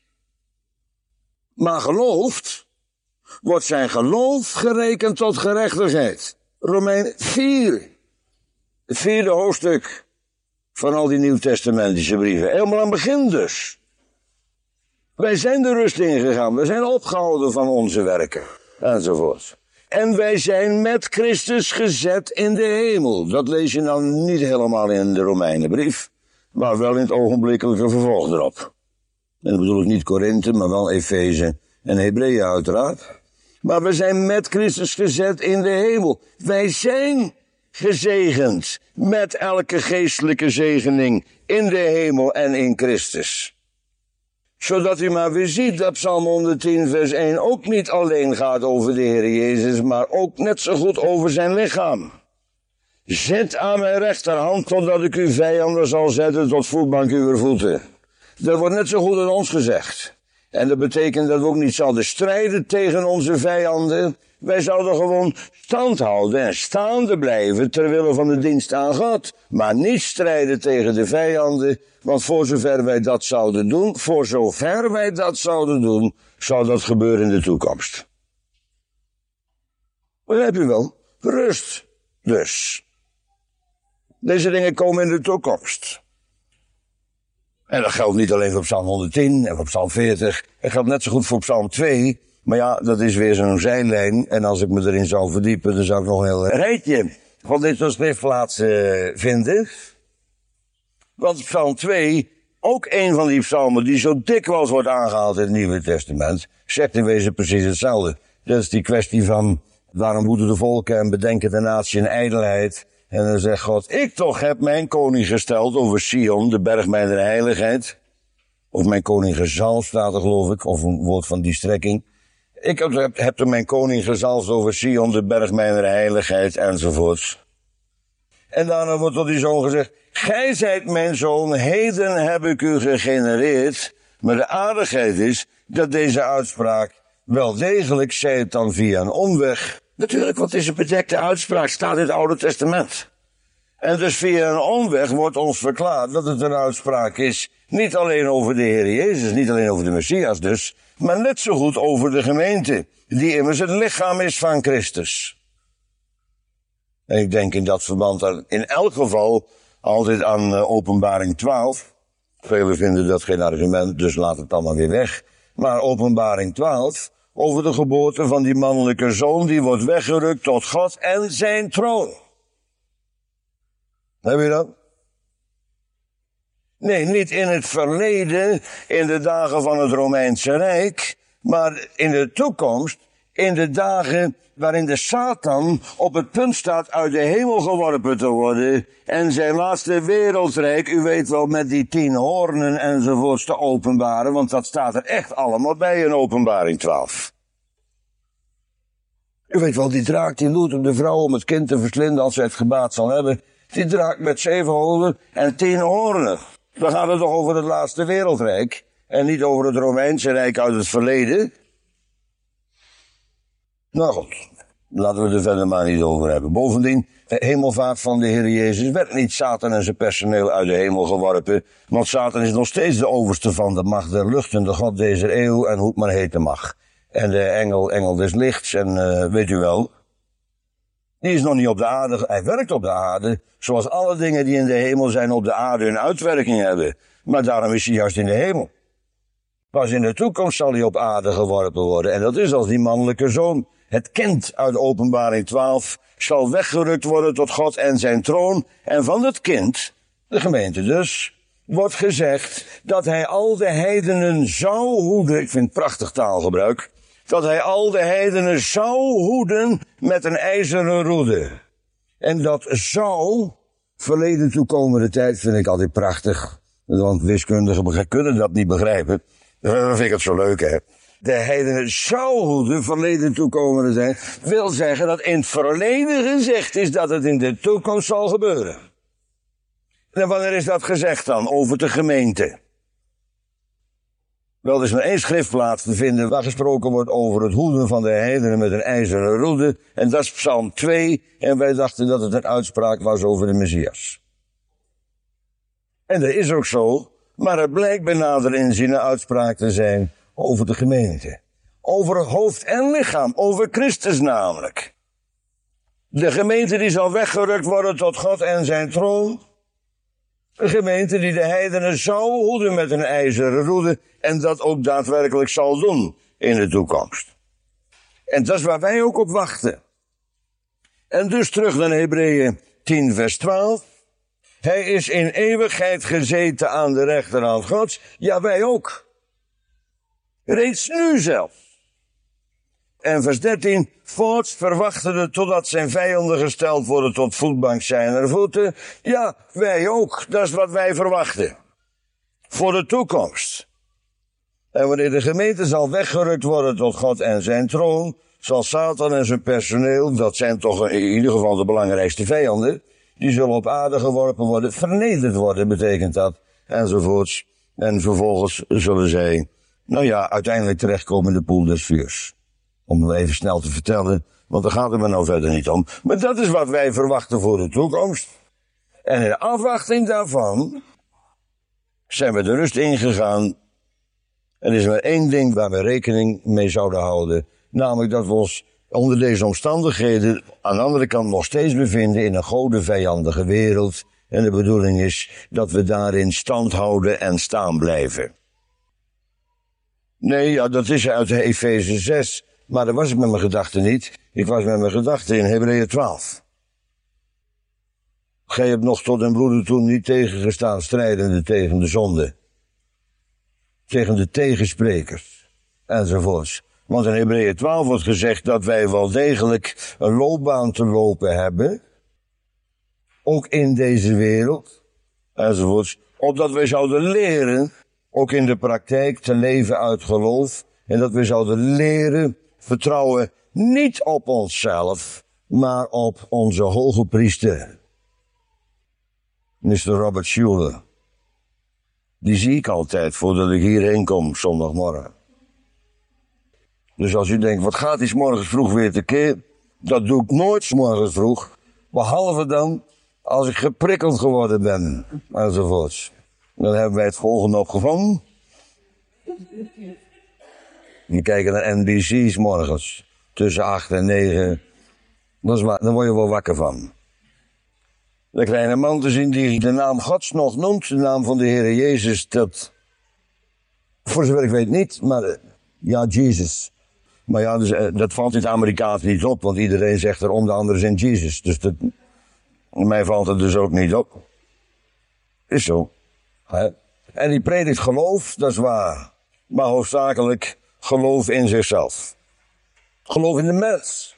maar gelooft, wordt zijn geloof gerekend tot gerechtigheid. Romeinen vier. Het vierde hoofdstuk van al die Nieuwtestamentische brieven. Helemaal aan het begin dus. Wij zijn de rust ingegaan. We zijn opgehouden van onze werken. Enzovoort. En wij zijn met Christus gezet in de hemel. Dat lees je dan niet helemaal in de Romeinenbrief. Maar wel in het ogenblikkelijke vervolg erop. En dat bedoel ik niet Korinthe, maar wel Efeze en Hebreeën uiteraard. Maar we zijn met Christus gezet in de hemel. Wij zijn gezegend met elke geestelijke zegening in de hemel en in Christus. Zodat u maar weer ziet dat Psalm honderdtien vers één ook niet alleen gaat over de Heer Jezus, maar ook net zo goed over zijn lichaam. Zit aan mijn rechterhand totdat ik uw vijanden zal zetten tot voetbank uw voeten. Dat wordt net zo goed aan ons gezegd. En dat betekent dat we ook niet zouden strijden tegen onze vijanden. Wij zouden gewoon stand houden en staande blijven terwille van de dienst aan God. Maar niet strijden tegen de vijanden, want voor zover wij dat zouden doen, voor zover wij dat zouden doen, zou dat gebeuren in de toekomst. Begrijp je wel? Rust dus. Deze dingen komen in de toekomst. En dat geldt niet alleen voor Psalm honderdtien en voor Psalm veertig. Het geldt net zo goed voor Psalm twee. Maar ja, dat is weer zo'n zijlijn. En als ik me erin zou verdiepen, dan zou ik nog een heel rijtje van dit soort schriftplaatsen vinden. Want Psalm twee, ook een van die psalmen die zo dikwijls wordt aangehaald in het Nieuwe Testament, zegt in wezen precies hetzelfde. Dat is die kwestie van, waarom woeden de volken en bedenken de natie in ijdelheid. En dan zegt God, ik toch heb mijn koning gesteld over Sion, de berg mijner heiligheid. Of mijn koning gezalfd staat er geloof ik, of een woord van die strekking. Ik heb, heb er mijn koning gezalfd over Sion, de berg mijner heiligheid, enzovoorts. En daarna wordt tot die zoon gezegd, gij zijt mijn zoon, heden heb ik u gegenereerd. Maar de aardigheid is dat deze uitspraak wel degelijk, zij het dan via een omweg. Natuurlijk, want het is een bedekte uitspraak, staat in het Oude Testament. En dus via een omweg wordt ons verklaard dat het een uitspraak is, niet alleen over de Heer Jezus, niet alleen over de Messias dus, maar net zo goed over de gemeente, die immers het lichaam is van Christus. En ik denk in dat verband aan, in elk geval altijd aan uh, Openbaring twaalf. Velen vinden dat geen argument, dus laat het dan maar weer weg. Maar Openbaring twaalf, over de geboorte van die mannelijke zoon, die wordt weggerukt tot God en zijn troon. Heb je dat? Nee, niet in het verleden, in de dagen van het Romeinse Rijk, maar in de toekomst, in de dagen waarin de Satan op het punt staat uit de hemel geworpen te worden en zijn laatste wereldrijk, u weet wel, met die tien hoornen enzovoorts te openbaren, want dat staat er echt allemaal bij in Openbaring twaalf. U weet wel, die draak die loert op de vrouw om het kind te verslinden als zij het gebaat zal hebben. Die draak met zeven hoofden en tien hoornen. Dan gaat het toch over het laatste wereldrijk en niet over het Romeinse Rijk uit het verleden. Nou goed, laten we er verder maar niet over hebben. Bovendien, de hemelvaart van de Heer Jezus werd niet Satan en zijn personeel uit de hemel geworpen, want Satan is nog steeds de overste van de macht der luchten, de god deze eeuw en hoe het maar heten mag. En de engel, engel des lichts en uh, weet u wel, die is nog niet op de aarde, hij werkt op de aarde, zoals alle dingen die in de hemel zijn op de aarde hun uitwerking hebben. Maar daarom is hij juist in de hemel. Pas in de toekomst zal hij op aarde geworpen worden. En dat is als die mannelijke zoon. Het kind uit de Openbaring twaalf zal weggerukt worden tot God en zijn troon. En van het kind, de gemeente dus, wordt gezegd dat hij al de heidenen zou hoeden. Ik vind prachtig taalgebruik. Dat hij al de heidenen zou hoeden met een ijzeren roede. En dat zou, verleden toekomende tijd, vind ik altijd prachtig. Want wiskundigen kunnen dat niet begrijpen. Dan vind ik het zo leuk, hè. De heidenen zou hoeden, verleden toekomende tijd, wil zeggen dat in het verleden gezegd is dat het in de toekomst zal gebeuren. En wanneer is dat gezegd dan, over de gemeente? Wel, er is maar één schriftplaats te vinden waar gesproken wordt over het hoeden van de heidenen met een ijzeren roede. En dat is Psalm twee. En wij dachten dat het een uitspraak was over de Messias. En dat is ook zo, maar het blijkt bij nader inzien een uitspraak te zijn over de gemeente. Over hoofd en lichaam, over Christus namelijk. De gemeente die zal weggerukt worden tot God en zijn troon. Een gemeente die de heidenen zou hoeden met een ijzeren roede en dat ook daadwerkelijk zal doen in de toekomst. En dat is waar wij ook op wachten. En dus terug naar Hebreeën tien vers twaalf. Hij is in eeuwigheid gezeten aan de rechterhand Gods. Ja, wij ook. Reeds nu zelfs. En vers dertien, voorts verwachtende totdat zijn vijanden gesteld worden tot voetbank zijner voeten. Ja, wij ook. Dat is wat wij verwachten. Voor de toekomst. En wanneer de gemeente zal weggerukt worden tot God en zijn troon, zal Satan en zijn personeel, dat zijn toch in ieder geval de belangrijkste vijanden, die zullen op aarde geworpen worden, vernederd worden betekent dat, enzovoorts. En vervolgens zullen zij, nou ja, uiteindelijk terechtkomen in de poel des vuurs. Om het even snel te vertellen, want daar gaat het me nou verder niet om. Maar dat is wat wij verwachten voor de toekomst. En in afwachting daarvan zijn we de rust ingegaan. En er is maar één ding waar we rekening mee zouden houden. Namelijk dat we ons onder deze omstandigheden aan de andere kant nog steeds bevinden in een godenvijandige wereld. En de bedoeling is dat we daarin stand houden en staan blijven. Nee, ja, dat is uit de Efeze zes. Maar dat was ik met mijn gedachten niet. Ik was met mijn gedachten in Hebreeën twaalf. Gij hebt nog tot den bloede toe niet tegengestaan, strijdende tegen de zonde. Tegen de tegensprekers. Enzovoorts. Want in Hebreeën twaalf wordt gezegd dat wij wel degelijk een loopbaan te lopen hebben. Ook in deze wereld. Enzovoorts. Opdat wij zouden leren, ook in de praktijk, te leven uit geloof. En dat we zouden leren vertrouwen niet op onszelf, maar op onze hoge priester. mister Robert Schuller. Die zie ik altijd voordat ik hierheen kom, zondagmorgen. Dus als u denkt, wat gaat die 's morgens vroeg weer tekeer? Dat doe ik nooit 's morgens vroeg. Behalve dan als ik geprikkeld geworden ben, enzovoorts. Dan hebben wij het volgende opgevangen. We kijken naar N B C 's morgens. Tussen acht en negen. Dat is waar, dan word je wel wakker van. De kleine man te zien die de naam Gods nog noemt. De naam van de Heer Jezus. Dat, voor zover ik weet niet. Maar uh, ja, Jezus. Maar ja, dus, uh, dat valt in het Amerikaans niet op. Want iedereen zegt er om de andere zin Jesus. Dus dat, mij valt het dus ook niet op. Is zo. Hè? En die predikt geloof, dat is waar. Maar hoofdzakelijk geloof in zichzelf. Geloof in de mens.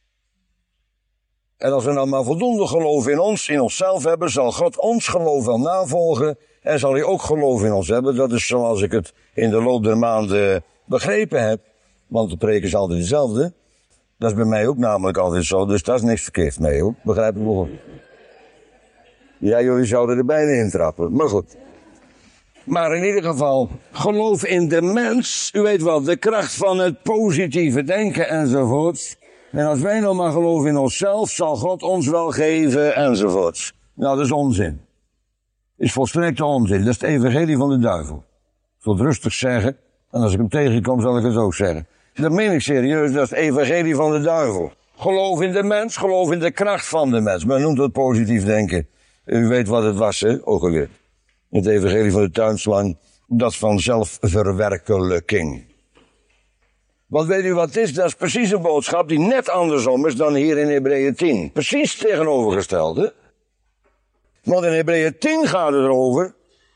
En als we nou maar voldoende geloof in ons, in onszelf hebben, zal God ons geloof wel navolgen. En zal hij ook geloof in ons hebben. Dat is zoals ik het in de loop der maanden begrepen heb. Want de preek is altijd dezelfde. Dat is bij mij ook namelijk altijd zo. Dus daar is niks verkeerd mee, hoor. Begrijp ik wel. Ja, jullie zouden er bijna intrappen. Maar goed. Maar in ieder geval, geloof in de mens. U weet wel, de kracht van het positieve denken enzovoorts. En als wij nou maar geloven in onszelf, zal God ons wel geven enzovoorts. Nou, dat is onzin. Is volstrekte onzin. Dat is het evangelie van de duivel. Ik zal het rustig zeggen. En als ik hem tegenkom, zal ik het ook zeggen. Dat meen ik serieus, dat is het evangelie van de duivel. Geloof in de mens, geloof in de kracht van de mens. Men noemt dat positief denken. U weet wat het was, hè? Ook alweer. Het evangelie van de tuinslang, dat van zelfverwerkelijking. Want weet u wat het is? Dat is precies een boodschap die net andersom is dan hier in Hebreeën tien. Precies tegenovergestelde. Want in Hebreeën tien gaat het erover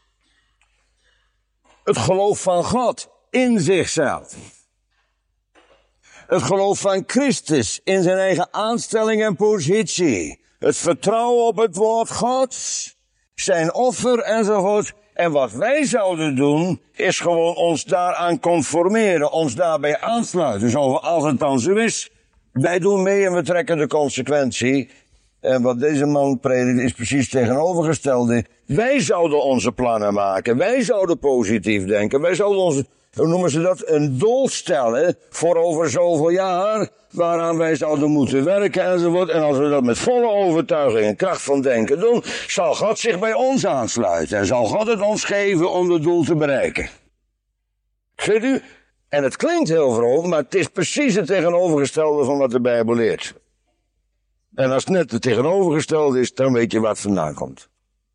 het geloof van God in zichzelf. Het geloof van Christus in zijn eigen aanstelling en positie. Het vertrouwen op het woord Gods. Zijn offer enzovoort. En wat wij zouden doen, is gewoon ons daaraan conformeren. Ons daarbij aansluiten. Zo, als het dan zo is, wij doen mee en we trekken de consequentie. En wat deze man predikt is precies tegenovergestelde. Wij zouden onze plannen maken. Wij zouden positief denken. Wij zouden onze, hoe noemen ze dat, een doel stellen voor over zoveel jaar, waaraan wij zouden moeten werken enzovoort. En als we dat met volle overtuiging en kracht van denken doen, zal God zich bij ons aansluiten. En zal God het ons geven om het doel te bereiken. Ziet u? En het klinkt heel vroom, maar het is precies het tegenovergestelde van wat de Bijbel leert. En als het net het tegenovergestelde is, dan weet je wat vandaan komt.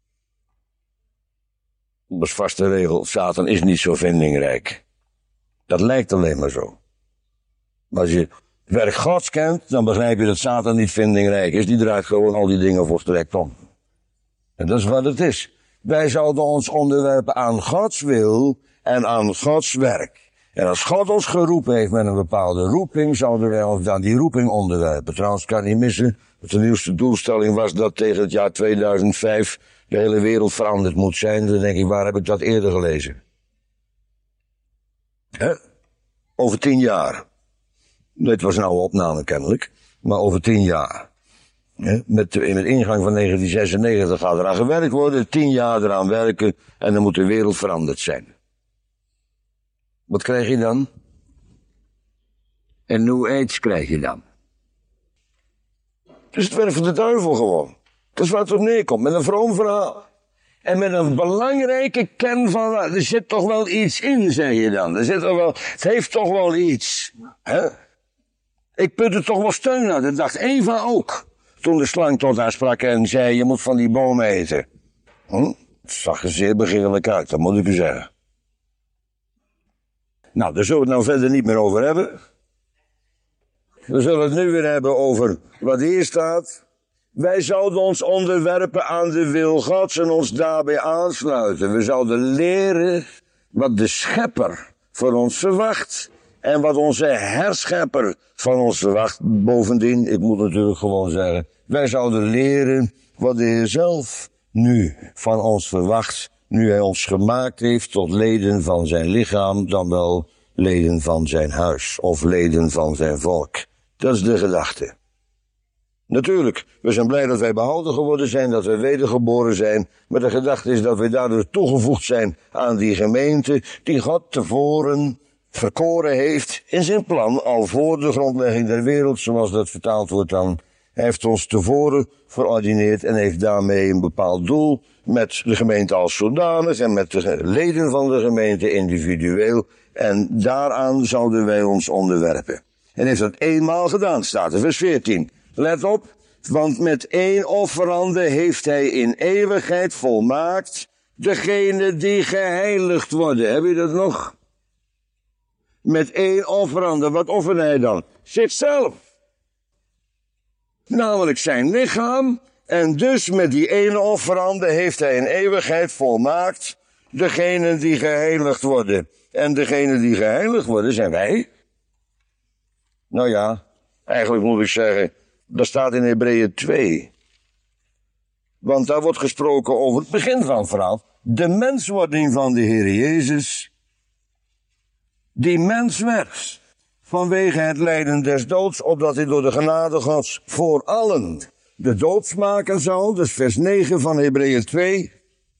Dat is vaste regel. Satan is niet zo vindingrijk. Dat lijkt alleen maar zo. Maar als je het werk Gods kent, dan begrijp je dat Satan niet vindingrijk is. Die draait gewoon al die dingen volstrekt om. En dat is wat het is. Wij zouden ons onderwerpen aan Gods wil en aan Gods werk. En als God ons geroepen heeft met een bepaalde roeping, zouden wij ons aan die roeping onderwerpen. Trouwens, kan niet missen. De nieuwste doelstelling was dat tegen het jaar tweeduizend vijf de hele wereld veranderd moet zijn. Dan denk ik, waar heb ik dat eerder gelezen? Hè? Over tien jaar. Dit was nou een opname kennelijk. Maar over tien jaar. Hè? Met, in het ingang van negentien zesennegentig gaat eraan gewerkt worden. Tien jaar eraan werken. En dan moet de wereld veranderd zijn. Wat krijg je dan? Een New Age krijg je dan. Het is het werk van de duivel gewoon. Dat is waar het op neerkomt. Met een vroom verhaal. En met een belangrijke kern van, er zit toch wel iets in, zeg je dan. Er zit toch wel, het heeft toch wel iets. Hè? Ik putte toch wel steun uit. Dat dacht Eva ook. Toen de slang tot haar sprak en zei, je moet van die boom eten. Hm? Het zag er zeer begeerlijk uit, dat moet ik u zeggen. Nou, daar zullen we het nou verder niet meer over hebben. We zullen het nu weer hebben over wat hier staat. Wij zouden ons onderwerpen aan de wil Gods en ons daarbij aansluiten. We zouden leren wat de schepper van ons verwacht. En wat onze herschepper van ons verwacht. Bovendien, ik moet natuurlijk gewoon zeggen, wij zouden leren wat de Heer zelf nu van ons verwacht. Nu hij ons gemaakt heeft tot leden van zijn lichaam, dan wel leden van zijn huis of leden van zijn volk. Dat is de gedachte. Natuurlijk, we zijn blij dat wij behouden geworden zijn, dat we wedergeboren zijn, maar de gedachte is dat we daardoor toegevoegd zijn aan die gemeente die God tevoren verkoren heeft in zijn plan, al voor de grondlegging der wereld, zoals dat vertaald wordt dan. Hij heeft ons tevoren verordineerd en heeft daarmee een bepaald doel met de gemeente als zodanig en met de leden van de gemeente individueel. En daaraan zouden wij ons onderwerpen. En heeft dat eenmaal gedaan, staat er vers veertien. Let op, want met één offerande heeft hij in eeuwigheid volmaakt degene die geheiligd worden. Heb je dat nog? Met één offerande, wat offerde hij dan? Zichzelf. Namelijk zijn lichaam, en dus met die ene offerande heeft hij in eeuwigheid volmaakt degenen die geheiligd worden. En degenen die geheiligd worden zijn wij. Nou ja, eigenlijk moet ik zeggen, dat staat in Hebreeën twee. Want daar wordt gesproken over het begin van het verhaal. De menswording van de Heer Jezus, die mens werd, vanwege het lijden des doods, opdat hij door de genade Gods voor allen de dood smaken zou. Dus vers negen van Hebreeën twee.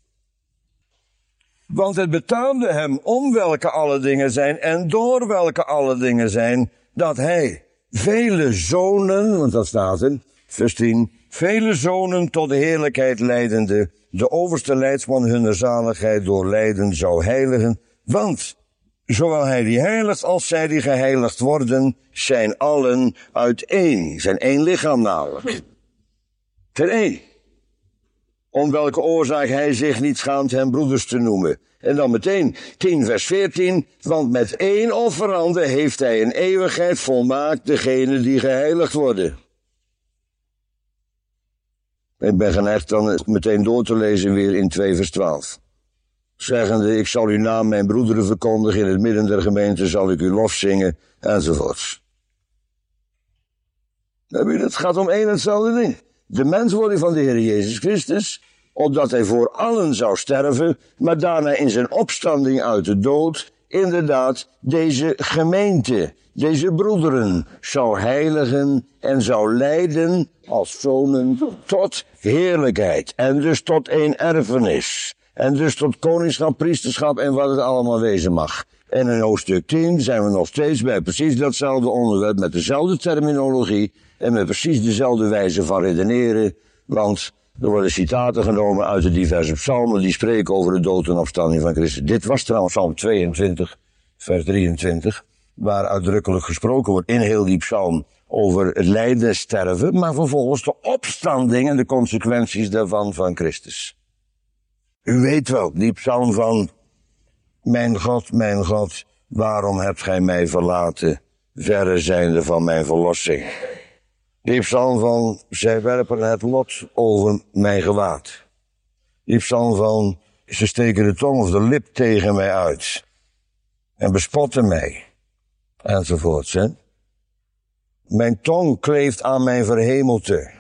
Want het betaamde hem om welke alle dingen zijn en door welke alle dingen zijn, dat hij vele zonen, want dat staat er, vers tien, vele zonen tot de heerlijkheid leidende, de overste leidsman hunner zaligheid door lijden zou heiligen, want zowel hij die heiligt als zij die geheiligd worden, zijn allen uiteen, zijn één lichaam namelijk. Ten één. Om welke oorzaak hij zich niet schaamt hem broeders te noemen. En dan meteen tien vers veertien, want met één offerande heeft hij in eeuwigheid volmaakt degene die geheiligd worden. Ik ben geneigd dan meteen door te lezen weer in twee vers twaalf. Zeggende, ik zal uw naam mijn broederen verkondigen, in het midden der gemeente zal ik uw lof zingen, enzovoorts. Het gaat om één en hetzelfde ding. De menswording van de Heer Jezus Christus, opdat hij voor allen zou sterven, maar daarna in zijn opstanding uit de dood, inderdaad, deze gemeente, deze broederen, zou heiligen en zou leiden als zonen tot heerlijkheid. En dus tot één erfenis. En dus tot koningschap, priesterschap en wat het allemaal wezen mag. En in hoofdstuk tien zijn we nog steeds bij precies datzelfde onderwerp, met dezelfde terminologie en met precies dezelfde wijze van redeneren, want er worden citaten genomen uit de diverse psalmen die spreken over de dood en opstanding van Christus. Dit was trouwens psalm tweeëntwintig, vers drieëntwintig, waar uitdrukkelijk gesproken wordt in heel die psalm over het lijden en sterven, maar vervolgens de opstanding en de consequenties daarvan van Christus. U weet wel, die psalm van, mijn God, mijn God, waarom hebt gij mij verlaten, verre zijnde van mijn verlossing. Die psalm van, zij werpen het lot over mijn gewaad. Die psalm van, ze steken de tong of de lip tegen mij uit. En bespotten mij. Enzovoorts, hè. Mijn tong kleeft aan mijn verhemelte.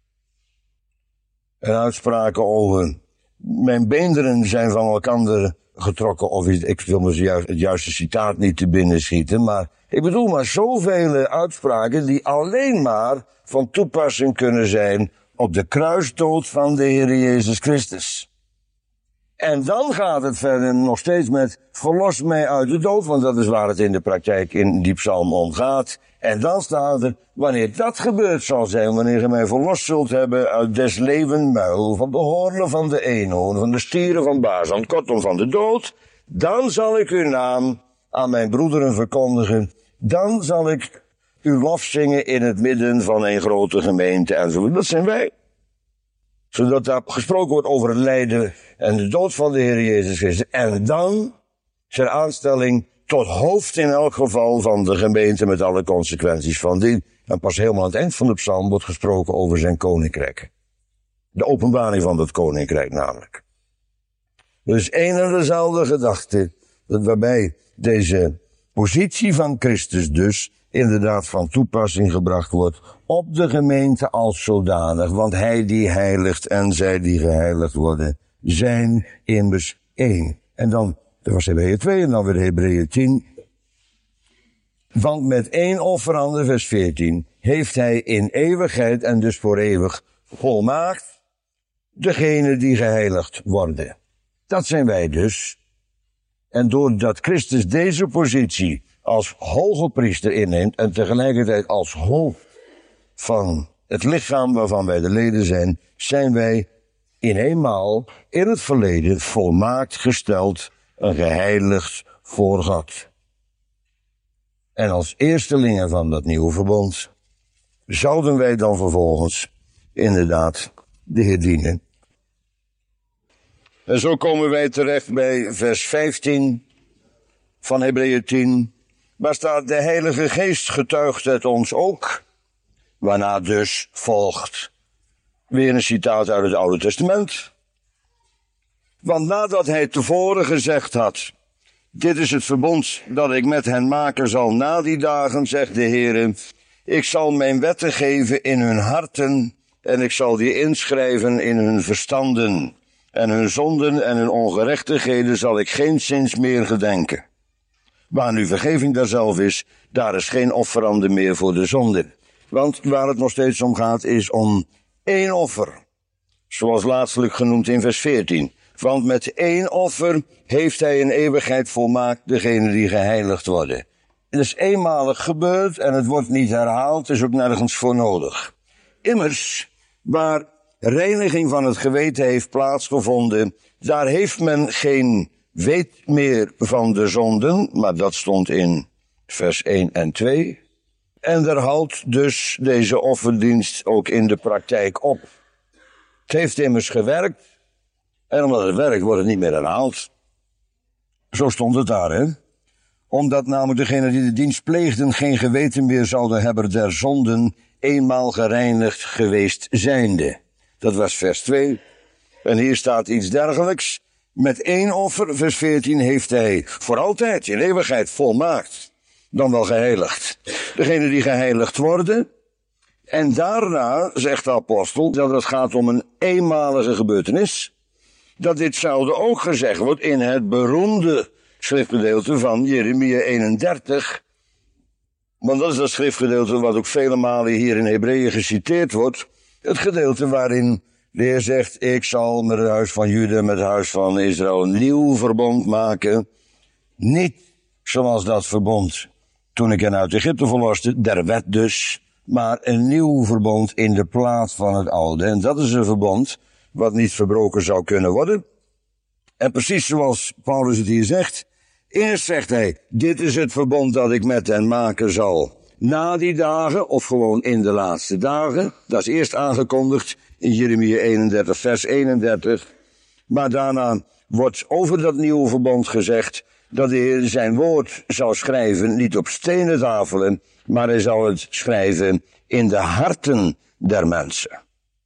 En uitspraken over, mijn beenderen zijn van elkaar getrokken, of ik wil me juist, het juiste citaat niet te binnen schieten, maar ik bedoel maar zoveel uitspraken die alleen maar van toepassing kunnen zijn op de kruisdood van de Heer Jezus Christus. En dan gaat het verder nog steeds met, verlos mij uit de dood, want dat is waar het in de praktijk in die psalm om gaat. En dan staat er, wanneer dat gebeurd zal zijn, wanneer je mij verlost zult hebben uit des leven muil, van de hoornen van de eenhoorn, van de stieren van Bazan, kortom van de dood, dan zal ik uw naam aan mijn broederen verkondigen, dan zal ik uw lof zingen in het midden van een grote gemeente enzovoort. Dat zijn wij. Zodat daar gesproken wordt over het lijden en de dood van de Heer Jezus Christus. En dan zijn aanstelling tot hoofd in elk geval van de gemeente met alle consequenties van die. En pas helemaal aan het eind van de psalm wordt gesproken over zijn koninkrijk. De openbaring van dat koninkrijk namelijk. Dus één en dezelfde gedachte, waarbij deze positie van Christus dus inderdaad van toepassing gebracht wordt op de gemeente als zodanig, want hij die heiligt en zij die geheiligd worden, zijn immers één. En dan, dat was Hebreeën twee en dan weer Hebreeën tien, Want met één offerande, vers veertien, heeft hij in eeuwigheid en dus voor eeuwig volmaakt degene die geheiligd worden. Dat zijn wij dus. En doordat Christus deze positie als hoge priester inneemt en tegelijkertijd als hoofd van het lichaam waarvan wij de leden zijn, zijn wij in eenmaal in het verleden volmaakt gesteld en geheiligd voor God. En als eerstelingen van dat nieuwe verbond zouden wij dan vervolgens inderdaad de Heer dienen. En zo komen wij terecht bij vers vijftien van Hebreeën tien, waar staat: de Heilige Geest getuigt het ons ook, waarna dus volgt weer een citaat uit het Oude Testament. Want nadat hij tevoren gezegd had: dit is het verbond dat ik met hen maken zal na die dagen, zegt de Heer, ik zal mijn wetten geven in hun harten en ik zal die inschrijven in hun verstanden. En hun zonden en hun ongerechtigheden zal ik geenszins meer gedenken. Waar nu vergeving daarzelf is, daar is geen offerande meer voor de zonde. Want waar het nog steeds om gaat, is om één offer. Zoals laatstelijk genoemd in vers veertien. Want met één offer heeft hij in eeuwigheid volmaakt degene die geheiligd worden. Het is eenmalig gebeurd en het wordt niet herhaald, is ook nergens voor nodig. Immers, waar reiniging van het geweten heeft plaatsgevonden, daar heeft men geen weet meer van de zonden, maar dat stond in vers één en twee. En daar houdt dus deze offerdienst ook in de praktijk op. Het heeft immers gewerkt, en omdat het werkt wordt het niet meer herhaald. Zo stond het daar, hè. Omdat namelijk degenen die de dienst pleegden geen geweten meer zouden hebben der zonden, eenmaal gereinigd geweest zijnde. Dat was vers twee. En hier staat iets dergelijks. Met één offer, vers veertien, heeft hij voor altijd, in eeuwigheid, volmaakt. Dan wel geheiligd. Degenen die geheiligd worden. En daarna, zegt de apostel, dat het gaat om een eenmalige gebeurtenis. Dat ditzelfde ook gezegd wordt in het beroemde schriftgedeelte van Jeremia eenendertig. Want dat is dat schriftgedeelte wat ook vele malen hier in Hebreeën geciteerd wordt. Het gedeelte waarin de Heer zegt, ik zal met het huis van Juda, met het huis van Israël een nieuw verbond maken. Niet zoals dat verbond toen ik hen uit Egypte verloste, der wet dus, maar een nieuw verbond in de plaats van het oude. En dat is een verbond wat niet verbroken zou kunnen worden. En precies zoals Paulus het hier zegt, eerst zegt hij, dit is het verbond dat ik met hen maken zal na die dagen, of gewoon in de laatste dagen. Dat is eerst aangekondigd in Jeremia eenendertig, vers eenendertig. Maar daarna wordt over dat nieuwe verbond gezegd dat de Heer zijn woord zou schrijven, niet op stenen tafelen, maar hij zal het schrijven in de harten der mensen.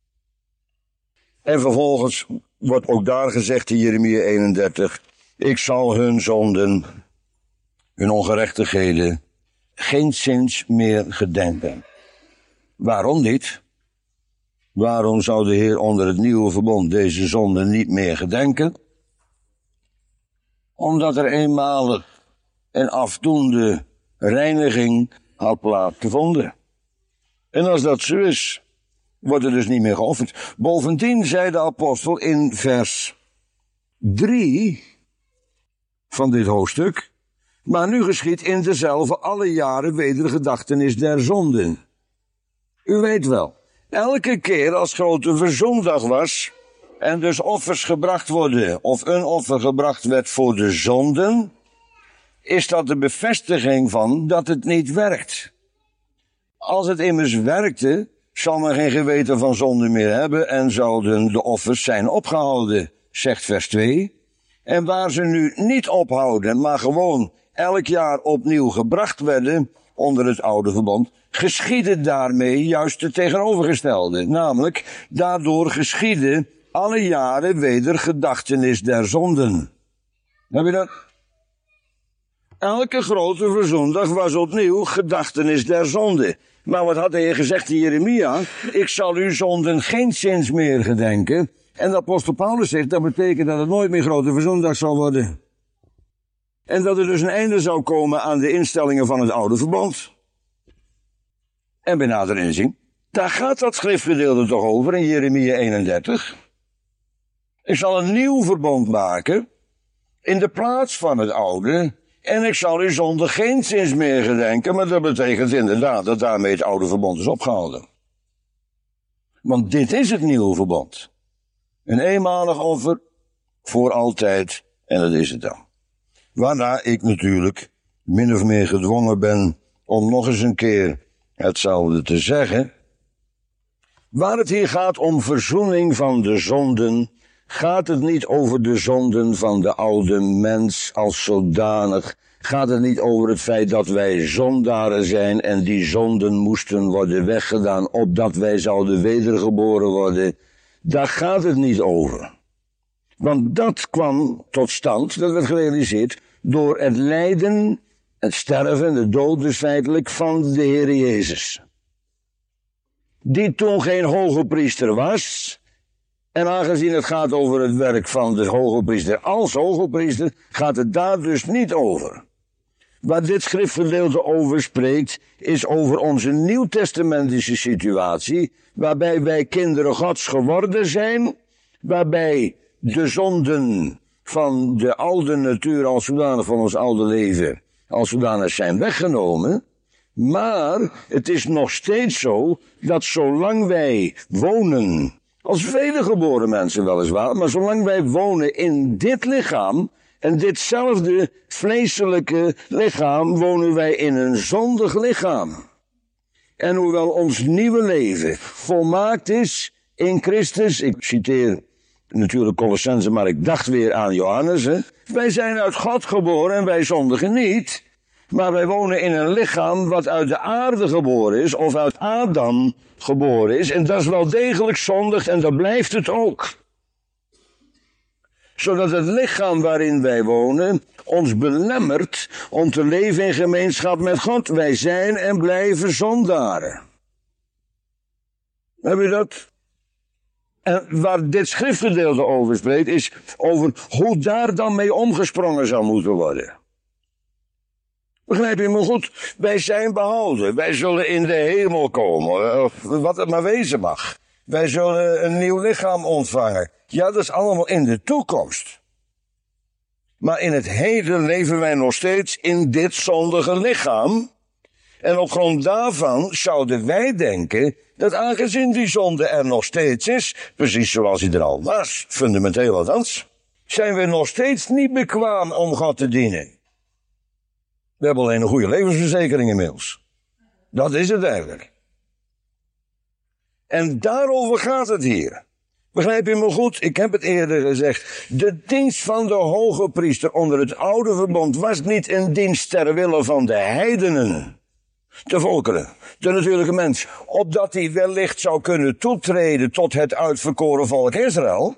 En vervolgens wordt ook daar gezegd in Jeremia eenendertig, ik zal hun zonden, hun ongerechtigheden, geenszins meer gedenken. Waarom niet? Waarom zou de Heer onder het nieuwe verbond deze zonden niet meer gedenken? Omdat er eenmalig en afdoende reiniging had plaatsgevonden. En als dat zo is, wordt er dus niet meer geofferd. Bovendien zei de apostel in vers drie van dit hoofdstuk, maar nu geschiet in dezelfde alle jaren wedergedachtenis der zonden. U weet wel, elke keer als grote verzoendag was en dus offers gebracht worden, of een offer gebracht werd voor de zonden, is dat de bevestiging van dat het niet werkt. Als het immers werkte, zal men geen geweten van zonde meer hebben en zouden de offers zijn opgehouden, zegt vers twee. En waar ze nu niet ophouden, maar gewoon elk jaar opnieuw gebracht werden onder het oude verbond, geschiedde daarmee juist het tegenovergestelde. Namelijk, daardoor geschiedde alle jaren weder gedachtenis der zonden. Heb je dat? Elke grote verzoendag was opnieuw gedachtenis der zonde. Maar wat had hij gezegd in Jeremia? Ik zal uw zonden geenszins meer gedenken. En de apostel Paulus zegt, dat betekent dat het nooit meer grote verzoendag zal worden. En dat er dus een einde zou komen aan de instellingen van het oude verbond. En bij nader inzien, daar gaat dat schriftgedeelte toch over in Jeremia eenendertig. Ik zal een nieuw verbond maken in de plaats van het oude. En ik zal uw zonde geenszins meer gedenken. Maar dat betekent inderdaad dat daarmee het oude verbond is opgehouden. Want dit is het nieuwe verbond. Een eenmalig offer voor altijd. En dat is het dan. Waarna ik natuurlijk min of meer gedwongen ben om nog eens een keer hetzelfde te zeggen. Waar het hier gaat om verzoening van de zonden, gaat het niet over de zonden van de oude mens als zodanig. Gaat het niet over het feit dat wij zondaren zijn en die zonden moesten worden weggedaan opdat wij zouden wedergeboren worden. Daar gaat het niet over. Want dat kwam tot stand, dat werd gerealiseerd, door het lijden, het sterven, de dood dus feitelijk, van de Heer Jezus. Die toen geen hoge priester was. En aangezien het gaat over het werk van de hoge priester als hoge priester, gaat het daar dus niet over. Waar dit schriftgedeelte over spreekt, is over onze nieuwtestamentische situatie, waarbij wij kinderen Gods geworden zijn, waarbij de zonden van de oude natuur als zodanig van ons oude leven als zodanig zijn weggenomen. Maar het is nog steeds zo dat zolang wij wonen, als wedergeboren mensen weliswaar, maar zolang wij wonen in dit lichaam, en ditzelfde vleeselijke lichaam, wonen wij in een zondig lichaam. En hoewel ons nieuwe leven volmaakt is in Christus, ik citeer natuurlijk Colossenzen, maar ik dacht weer aan Johannes, hè? Wij zijn uit God geboren en wij zondigen niet. Maar wij wonen in een lichaam wat uit de aarde geboren is, of uit Adam geboren is. En dat is wel degelijk zondig en dat blijft het ook. Zodat het lichaam waarin wij wonen ons belemmert om te leven in gemeenschap met God. Wij zijn en blijven zondaren. Heb je dat? En waar dit schriftgedeelte over spreekt, is over hoe daar dan mee omgesprongen zou moeten worden. Begrijp je me goed? Wij zijn behouden. Wij zullen in de hemel komen. Of wat het maar wezen mag. Wij zullen een nieuw lichaam ontvangen. Ja, dat is allemaal in de toekomst. Maar in het heden leven wij nog steeds in dit zondige lichaam. En op grond daarvan zouden wij denken dat aangezien die zonde er nog steeds is, precies zoals hij er al was, fundamenteel althans, zijn we nog steeds niet bekwaam om God te dienen. We hebben alleen een goede levensverzekering inmiddels. Dat is het eigenlijk. En daarover gaat het hier. Begrijp je me goed? Ik heb het eerder gezegd. De dienst van de hoge priester onder het oude verbond was niet een dienst ter wille van de heidenen. De volkeren, de natuurlijke mens. Opdat hij wellicht zou kunnen toetreden tot het uitverkoren volk Israël.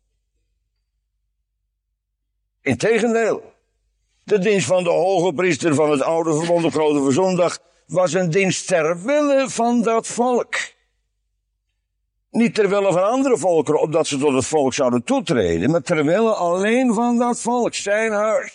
Integendeel. De dienst van de hoge priester van het oude verbond op Grote Verzondag was een dienst ter wille van dat volk. Niet ter wille van andere volkeren, opdat ze tot het volk zouden toetreden, maar ter wille alleen van dat volk, zijn huis.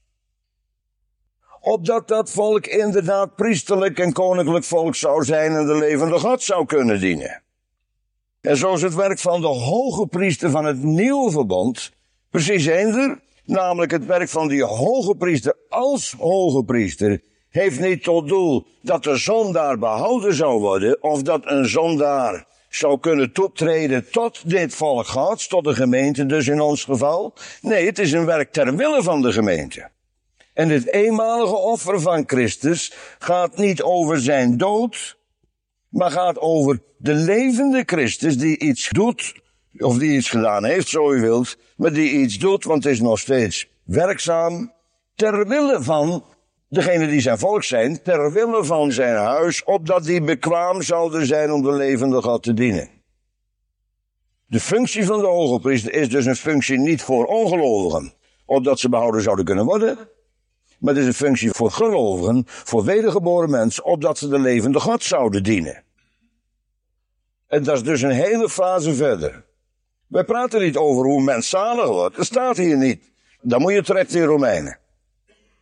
Opdat dat volk inderdaad priesterlijk en koninklijk volk zou zijn en de levende God zou kunnen dienen. En zo is het werk van de hoge priester van het nieuwe verbond precies eender. Namelijk het werk van die hoge priester als hoge priester heeft niet tot doel dat de zondaar behouden zou worden of dat een zondaar zou kunnen toetreden tot dit volk Gods, tot de gemeente dus in ons geval. Nee, het is een werk ter wille van de gemeente. En dit eenmalige offer van Christus gaat niet over zijn dood, maar gaat over de levende Christus die iets doet, of die iets gedaan heeft, zo u wilt, maar die iets doet, want het is nog steeds werkzaam, ter wille van degene die zijn volk zijn, ter wille van zijn huis, opdat die bekwaam zouden zijn om de levende God te dienen. De functie van de hoge priester is dus een functie niet voor ongelovigen, opdat ze behouden zouden kunnen worden, maar het is een functie voor gelovigen, voor wedergeboren mensen, opdat ze de levende God zouden dienen. En dat is dus een hele fase verder. Wij praten niet over hoe mens zalig wordt. Dat staat hier niet. Dan moet je terecht in Romeinen.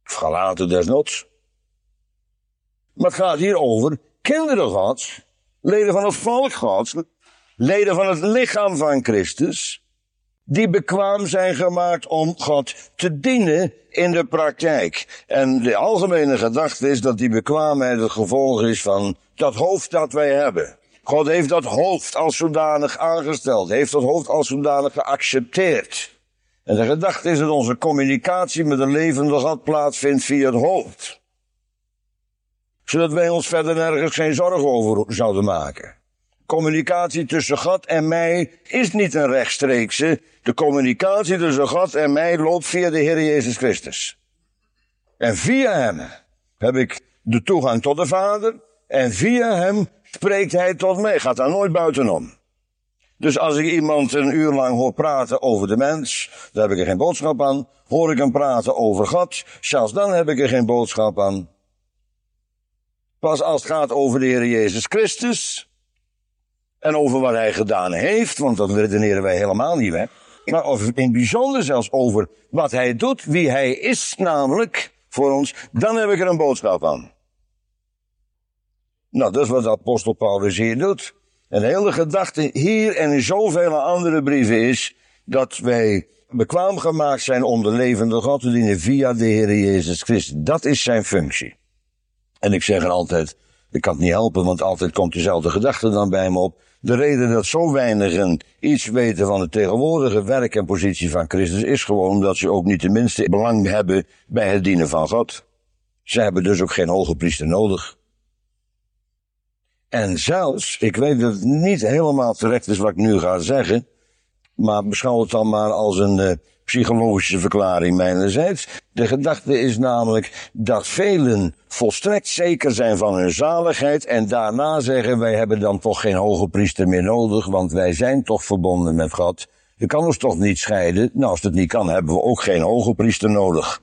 Of Galaten desnoods. Maar het gaat hier over kinderen Gods, leden van het volk Gods, leden van het lichaam van Christus, die bekwaam zijn gemaakt om God te dienen in de praktijk. En de algemene gedachte is dat die bekwaamheid het gevolg is van dat hoofd dat wij hebben. God heeft dat hoofd als zodanig aangesteld, heeft dat hoofd als zodanig geaccepteerd. En de gedachte is dat onze communicatie met de levende God plaatsvindt via het hoofd. Zodat wij ons verder nergens geen zorgen over zouden maken. Communicatie tussen God en mij is niet een rechtstreekse. De communicatie tussen God en mij loopt via de Heer Jezus Christus. En via hem heb ik de toegang tot de Vader. En via hem spreekt hij tot mij. Gaat daar nooit buitenom. Dus als ik iemand een uur lang hoor praten over de mens, daar heb ik er geen boodschap aan. Hoor ik hem praten over God, zelfs dan heb ik er geen boodschap aan. Pas als het gaat over de Heer Jezus Christus en over wat hij gedaan heeft, want dat redeneren wij helemaal niet weg. Maar of in het bijzonder zelfs over wat hij doet, wie hij is namelijk voor ons, dan heb ik er een boodschap aan. Nou, dat is wat de apostel Paulus hier doet. En de hele gedachte hier en in zoveel andere brieven is dat wij bekwaam gemaakt zijn om de levende God te dienen via de Heer Jezus Christus. Dat is zijn functie. En ik zeg er altijd, ik kan het niet helpen, want altijd komt dezelfde gedachte dan bij me op. De reden dat zo weinigen iets weten van het tegenwoordige werk en positie van Christus is gewoon omdat ze ook niet de minste belang hebben bij het dienen van God. Ze hebben dus ook geen hoge priester nodig. En zelfs, ik weet dat het niet helemaal terecht is wat ik nu ga zeggen, maar beschouw het dan maar als een uh, psychologische verklaring mijnerzijds. De gedachte is namelijk dat velen volstrekt zeker zijn van hun zaligheid en daarna zeggen wij hebben dan toch geen hoge priester meer nodig, want wij zijn toch verbonden met God. Je kan ons toch niet scheiden? Nou, als het niet kan, hebben we ook geen hoge priester nodig.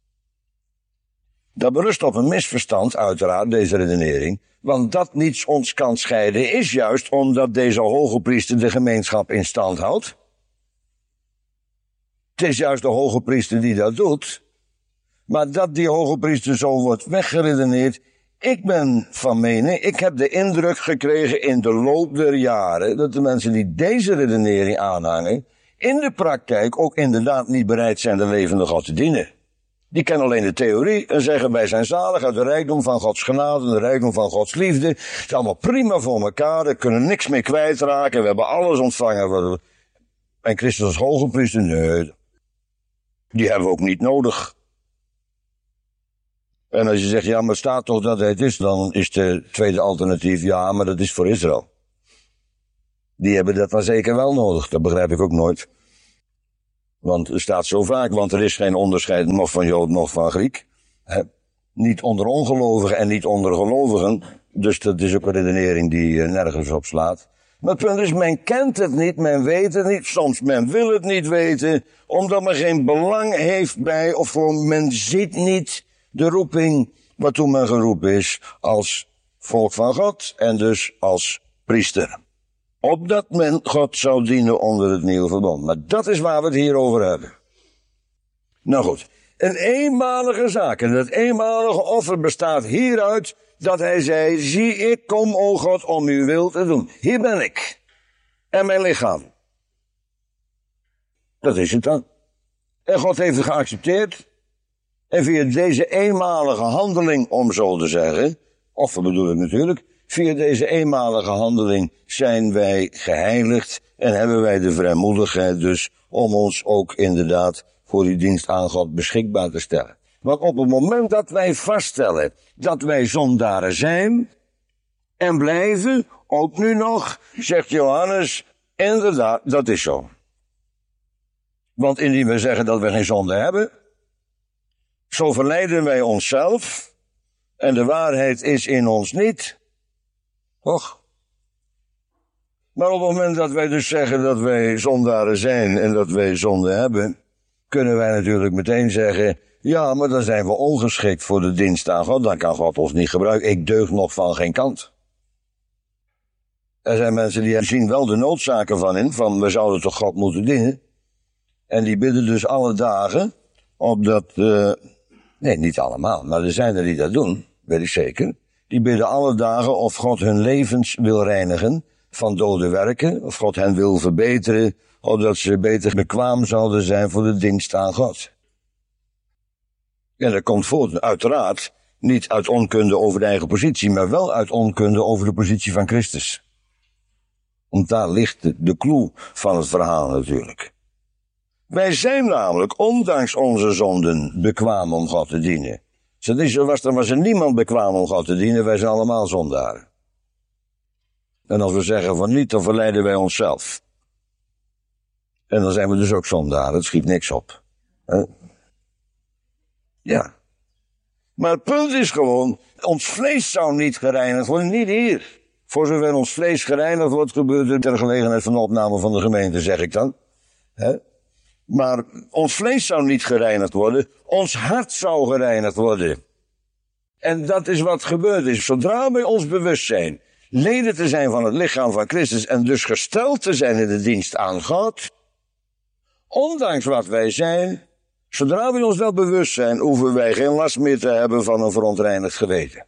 Dat berust op een misverstand, uiteraard, deze redenering. Want dat niets ons kan scheiden is juist omdat deze hoge priester de gemeenschap in stand houdt. Het is juist de hoge priester die dat doet. Maar dat die hoge priester zo wordt weggeredeneerd. Ik ben van mening, ik heb de indruk gekregen in de loop der jaren dat de mensen die deze redenering aanhangen, in de praktijk ook inderdaad niet bereid zijn de levende God te dienen. Die kennen alleen de theorie en zeggen wij zijn zalig uit de rijkdom van Gods genade, de rijkdom van Gods liefde. Het is allemaal prima voor elkaar, we kunnen niks meer kwijtraken, we hebben alles ontvangen. En Christus als hoge priester, nee, die hebben we ook niet nodig. En als je zegt, ja, maar het staat toch dat hij het is, dan is de tweede alternatief, ja, maar dat is voor Israël. Die hebben dat dan zeker wel nodig, dat begrijp ik ook nooit. Want er staat zo vaak, want er is geen onderscheid nog van Jood, nog van Griek. He, niet onder ongelovigen en niet onder gelovigen. Dus dat is ook een redenering die uh, nergens op slaat. Maar het punt is, men kent het niet, men weet het niet. Soms men wil het niet weten, omdat men geen belang heeft bij, of gewoon men ziet niet de roeping waartoe men geroepen is als volk van God en dus als priester. Opdat men God zou dienen onder het nieuwe verbond. Maar dat is waar we het hier over hebben. Nou goed, een eenmalige zaak. En dat eenmalige offer bestaat hieruit dat hij zei, zie ik kom, o God, om uw wil te doen. Hier ben ik. En mijn lichaam. Dat is het dan. En God heeft het geaccepteerd. En via deze eenmalige handeling, om zo te zeggen, offer bedoel ik natuurlijk, via deze eenmalige handeling zijn wij geheiligd en hebben wij de vrijmoedigheid dus om ons ook inderdaad voor die dienst aan God beschikbaar te stellen. Want op het moment dat wij vaststellen dat wij zondaren zijn en blijven, ook nu nog, zegt Johannes, inderdaad, dat is zo. Want indien we zeggen dat we geen zonde hebben, zo verleiden wij onszelf en de waarheid is in ons niet. Och. Maar op het moment dat wij dus zeggen dat wij zondaren zijn en dat wij zonde hebben, kunnen wij natuurlijk meteen zeggen, ja, maar dan zijn we ongeschikt voor de dienst aan God, dan kan God ons niet gebruiken. Ik deug nog van geen kant. Er zijn mensen die zien wel de noodzaken van in, van we zouden toch God moeten dienen. En die bidden dus alle dagen, opdat uh, Nee, niet allemaal, maar er zijn er die dat doen, weet ik zeker. Die bidden alle dagen of God hun levens wil reinigen van dode werken, of God hen wil verbeteren, of dat ze beter bekwaam zouden zijn voor de dienst aan God. En dat komt voort, uiteraard, niet uit onkunde over de eigen positie, maar wel uit onkunde over de positie van Christus. Want daar ligt de, de clue van het verhaal natuurlijk. Wij zijn namelijk, ondanks onze zonden, bekwaam om God te dienen. Zo is, was, er was er niemand bekwaam om God te dienen, wij zijn allemaal zondaren. En als we zeggen van niet, dan verleiden wij onszelf. En dan zijn we dus ook zondaren, het schiet niks op. He? Ja. Maar het punt is gewoon, ons vlees zou niet gereinigd worden, niet hier. Voor zover ons vlees gereinigd wordt, gebeurt het ter gelegenheid van de opname van de gemeente, zeg ik dan. He? Maar ons vlees zou niet gereinigd worden, ons hart zou gereinigd worden. En dat is wat gebeurd is. Zodra wij ons bewust zijn leden te zijn van het lichaam van Christus en dus gesteld te zijn in de dienst aan God, ondanks wat wij zijn, zodra we ons wel bewust zijn, hoeven wij geen last meer te hebben van een verontreinigd geweten.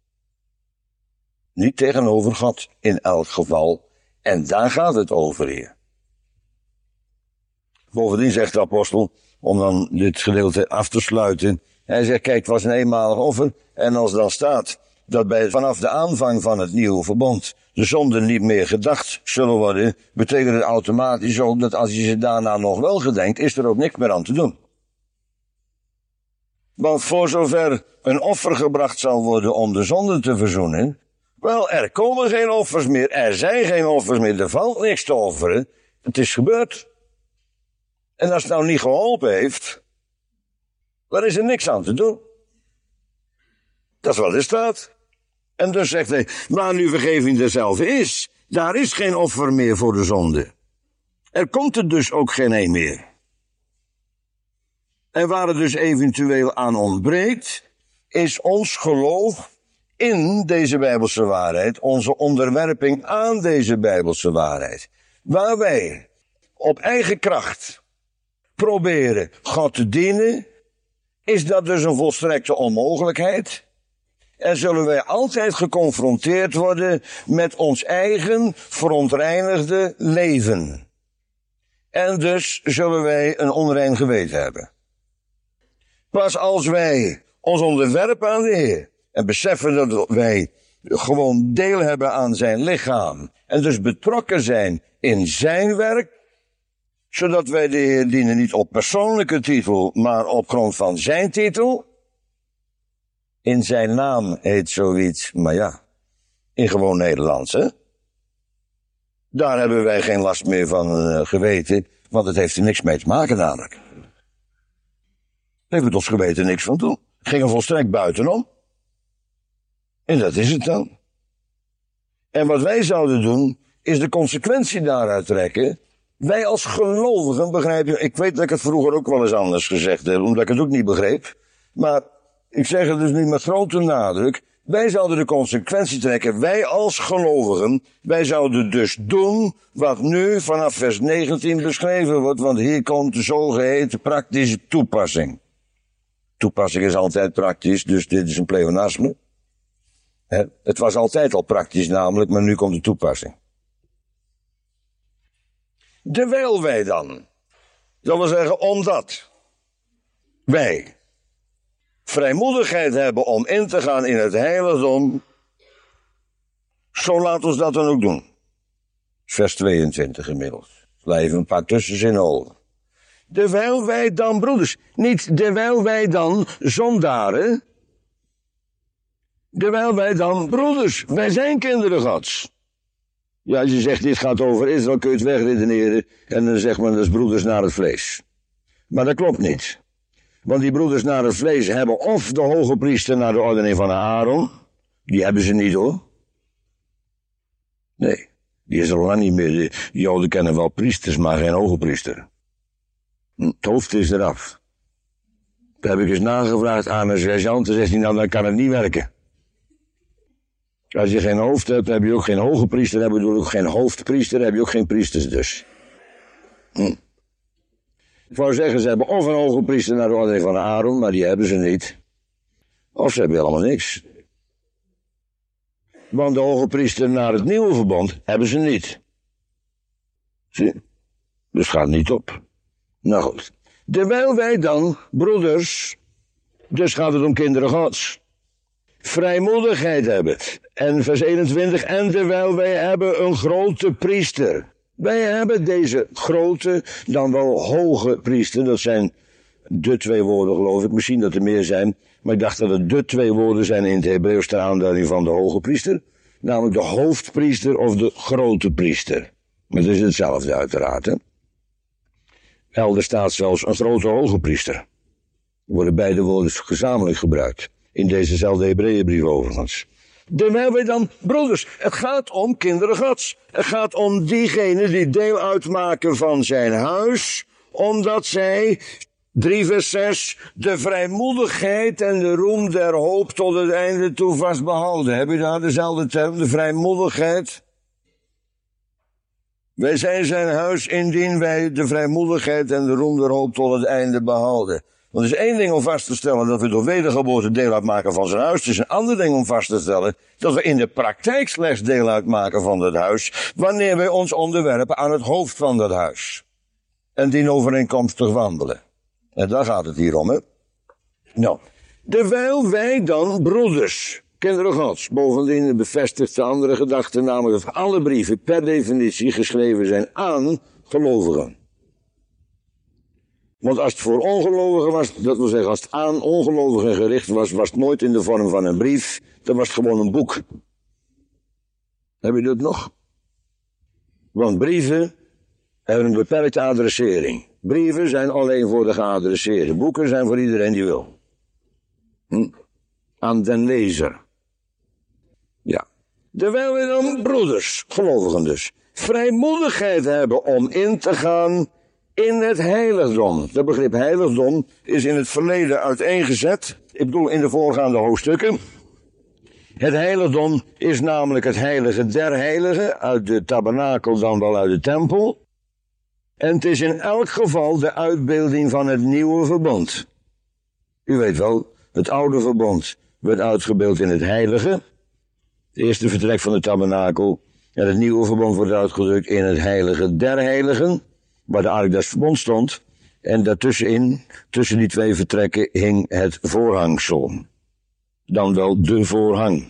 Niet tegenover God in elk geval. En daar gaat het over hier. Bovendien zegt de apostel, om dan dit gedeelte af te sluiten, hij zegt, kijk, het was een eenmalig offer. En als dan staat dat bij, vanaf de aanvang van het nieuwe verbond de zonden niet meer gedacht zullen worden, betekent het automatisch ook dat als je ze daarna nog wel gedenkt, is er ook niks meer aan te doen. Want voor zover een offer gebracht zal worden om de zonden te verzoenen, wel, er komen geen offers meer, er zijn geen offers meer, er valt niks te offeren. Het is gebeurd. En als het nou niet geholpen heeft, dan is er niks aan te doen. Dat is wat er staat. En dus zegt hij, waar nu vergeving derzelfde is, daar is geen offer meer voor de zonde. Er komt er dus ook geen een meer. En waar het dus eventueel aan ontbreekt, is ons geloof in deze Bijbelse waarheid, onze onderwerping aan deze Bijbelse waarheid. Waar wij op eigen kracht proberen God te dienen, is dat dus een volstrekte onmogelijkheid. En zullen wij altijd geconfronteerd worden met ons eigen verontreinigde leven. En dus zullen wij een onrein geweten hebben. Pas als wij ons onderwerpen aan de Heer en beseffen dat wij gewoon deel hebben aan zijn lichaam en dus betrokken zijn in zijn werk, zodat wij de Heer dienen niet op persoonlijke titel, maar op grond van zijn titel. In zijn naam heet zoiets, maar ja, in gewoon Nederlands, hè. Daar hebben wij geen last meer van uh, geweten, want het heeft er niks mee te maken namelijk. Daar heeft het ons geweten niks van doen. Ging er volstrekt buitenom. En dat is het dan. En wat wij zouden doen, is de consequentie daaruit trekken. Wij als gelovigen, begrijp je, ik weet dat ik het vroeger ook wel eens anders gezegd heb, omdat ik het ook niet begreep. Maar ik zeg het dus nu met grote nadruk. Wij zouden de consequentie trekken, wij als gelovigen, wij zouden dus doen wat nu vanaf vers negentien beschreven wordt, want hier komt de zogeheten praktische toepassing. Toepassing is altijd praktisch, dus dit is een pleonasme. Het was altijd al praktisch namelijk, maar nu komt de toepassing. Terwijl wij dan, dat wil zeggen omdat wij vrijmoedigheid hebben om in te gaan in het heiligdom, zo laat ons dat dan ook doen. Vers tweeëntwintig inmiddels. Sla even een paar tussenzinnen over. Terwijl wij dan, broeders, niet terwijl wij dan zondaren, terwijl wij dan, broeders, wij zijn kinderen Gods. Ja, als je zegt, dit gaat over Israël, kun je het wegredeneren, en dan zegt men, dat is broeders naar het vlees. Maar dat klopt niet. Want die broeders naar het vlees hebben of de hoge priester naar de ordening van Aaron, die hebben ze niet hoor. Nee, die is er lang niet meer. De Joden kennen wel priesters, maar geen hoge priester. Het hoofd is eraf. Daar heb ik eens nagevraagd aan een sergeant, en zegt hij, nou dan kan het niet werken. Als je geen hoofd hebt, heb je ook geen hoge priester, heb je ook geen hoofdpriester, heb je ook geen priesters dus. Hm. Ik wou zeggen, ze hebben of een hoge priester naar de ordening van Aaron, maar die hebben ze niet. Of ze hebben helemaal niks. Want de hoge priester naar het nieuwe verbond hebben ze niet. Zie? Dus gaat niet op. Nou goed. Terwijl wij dan, broeders, dus gaat het om kinderen Gods, vrijmoedigheid hebben. En vers eenentwintig, en terwijl wij hebben een grote priester. Wij hebben deze grote, dan wel hoge priester, dat zijn de twee woorden geloof ik, misschien dat er meer zijn, maar ik dacht dat het de twee woorden zijn in het Hebreeuws ter aanduiding van de hoge priester, namelijk de hoofdpriester of de grote priester. Maar het is hetzelfde uiteraard, hè. Elders staat zelfs een grote hoge priester. Er worden beide woorden gezamenlijk gebruikt. In dezezelfde Hebreeënbrief overigens. Terwijl wij dan, broeders, het gaat om kinderen Gods. Het gaat om diegenen die deel uitmaken van zijn huis, omdat zij, drie vers zes, de vrijmoedigheid en de roem der hoop tot het einde toe vastbehouden. Heb je daar dezelfde term, de vrijmoedigheid? Wij zijn zijn huis indien wij de vrijmoedigheid en de roem der hoop tot het einde behouden. Want het is één ding om vast te stellen dat we door wedergeboorte deel uitmaken van zijn huis. Het is een ander ding om vast te stellen dat we in de praktijk slechts deel uitmaken van dat huis, wanneer wij ons onderwerpen aan het hoofd van dat huis. En dien overeenkomstig wandelen. En daar gaat het hier om, hè. Nou, terwijl wij dan, broeders, kinderen Gods, bovendien bevestigt de andere gedachte, namelijk dat alle brieven per definitie geschreven zijn aan gelovigen. Want als het voor ongelovigen was, dat wil zeggen als het aan ongelovigen gericht was, was het nooit in de vorm van een brief, dan was het gewoon een boek. Heb je dat nog? Want brieven hebben een beperkte adressering. Brieven zijn alleen voor de geadresseerden. Boeken zijn voor iedereen die wil. Hm? Aan den lezer. Ja. Terwijl we dan, broeders, gelovigen dus, vrijmoedigheid hebben om in te gaan in het heiligdom. Dat begrip heiligdom is in het verleden uiteengezet. Ik bedoel in de voorgaande hoofdstukken. Het heiligdom is namelijk het heilige der heiligen, uit de tabernakel dan wel uit de tempel. En het is in elk geval de uitbeelding van het nieuwe verbond. U weet wel, het oude verbond werd uitgebeeld in het heilige. Het eerste vertrek van de tabernakel. En het nieuwe verbond wordt uitgedrukt in het heilige der heiligen, waar de ark des verbonds stond. En daartussenin, tussen die twee vertrekken, hing het voorhangsel. Dan wel de voorhang.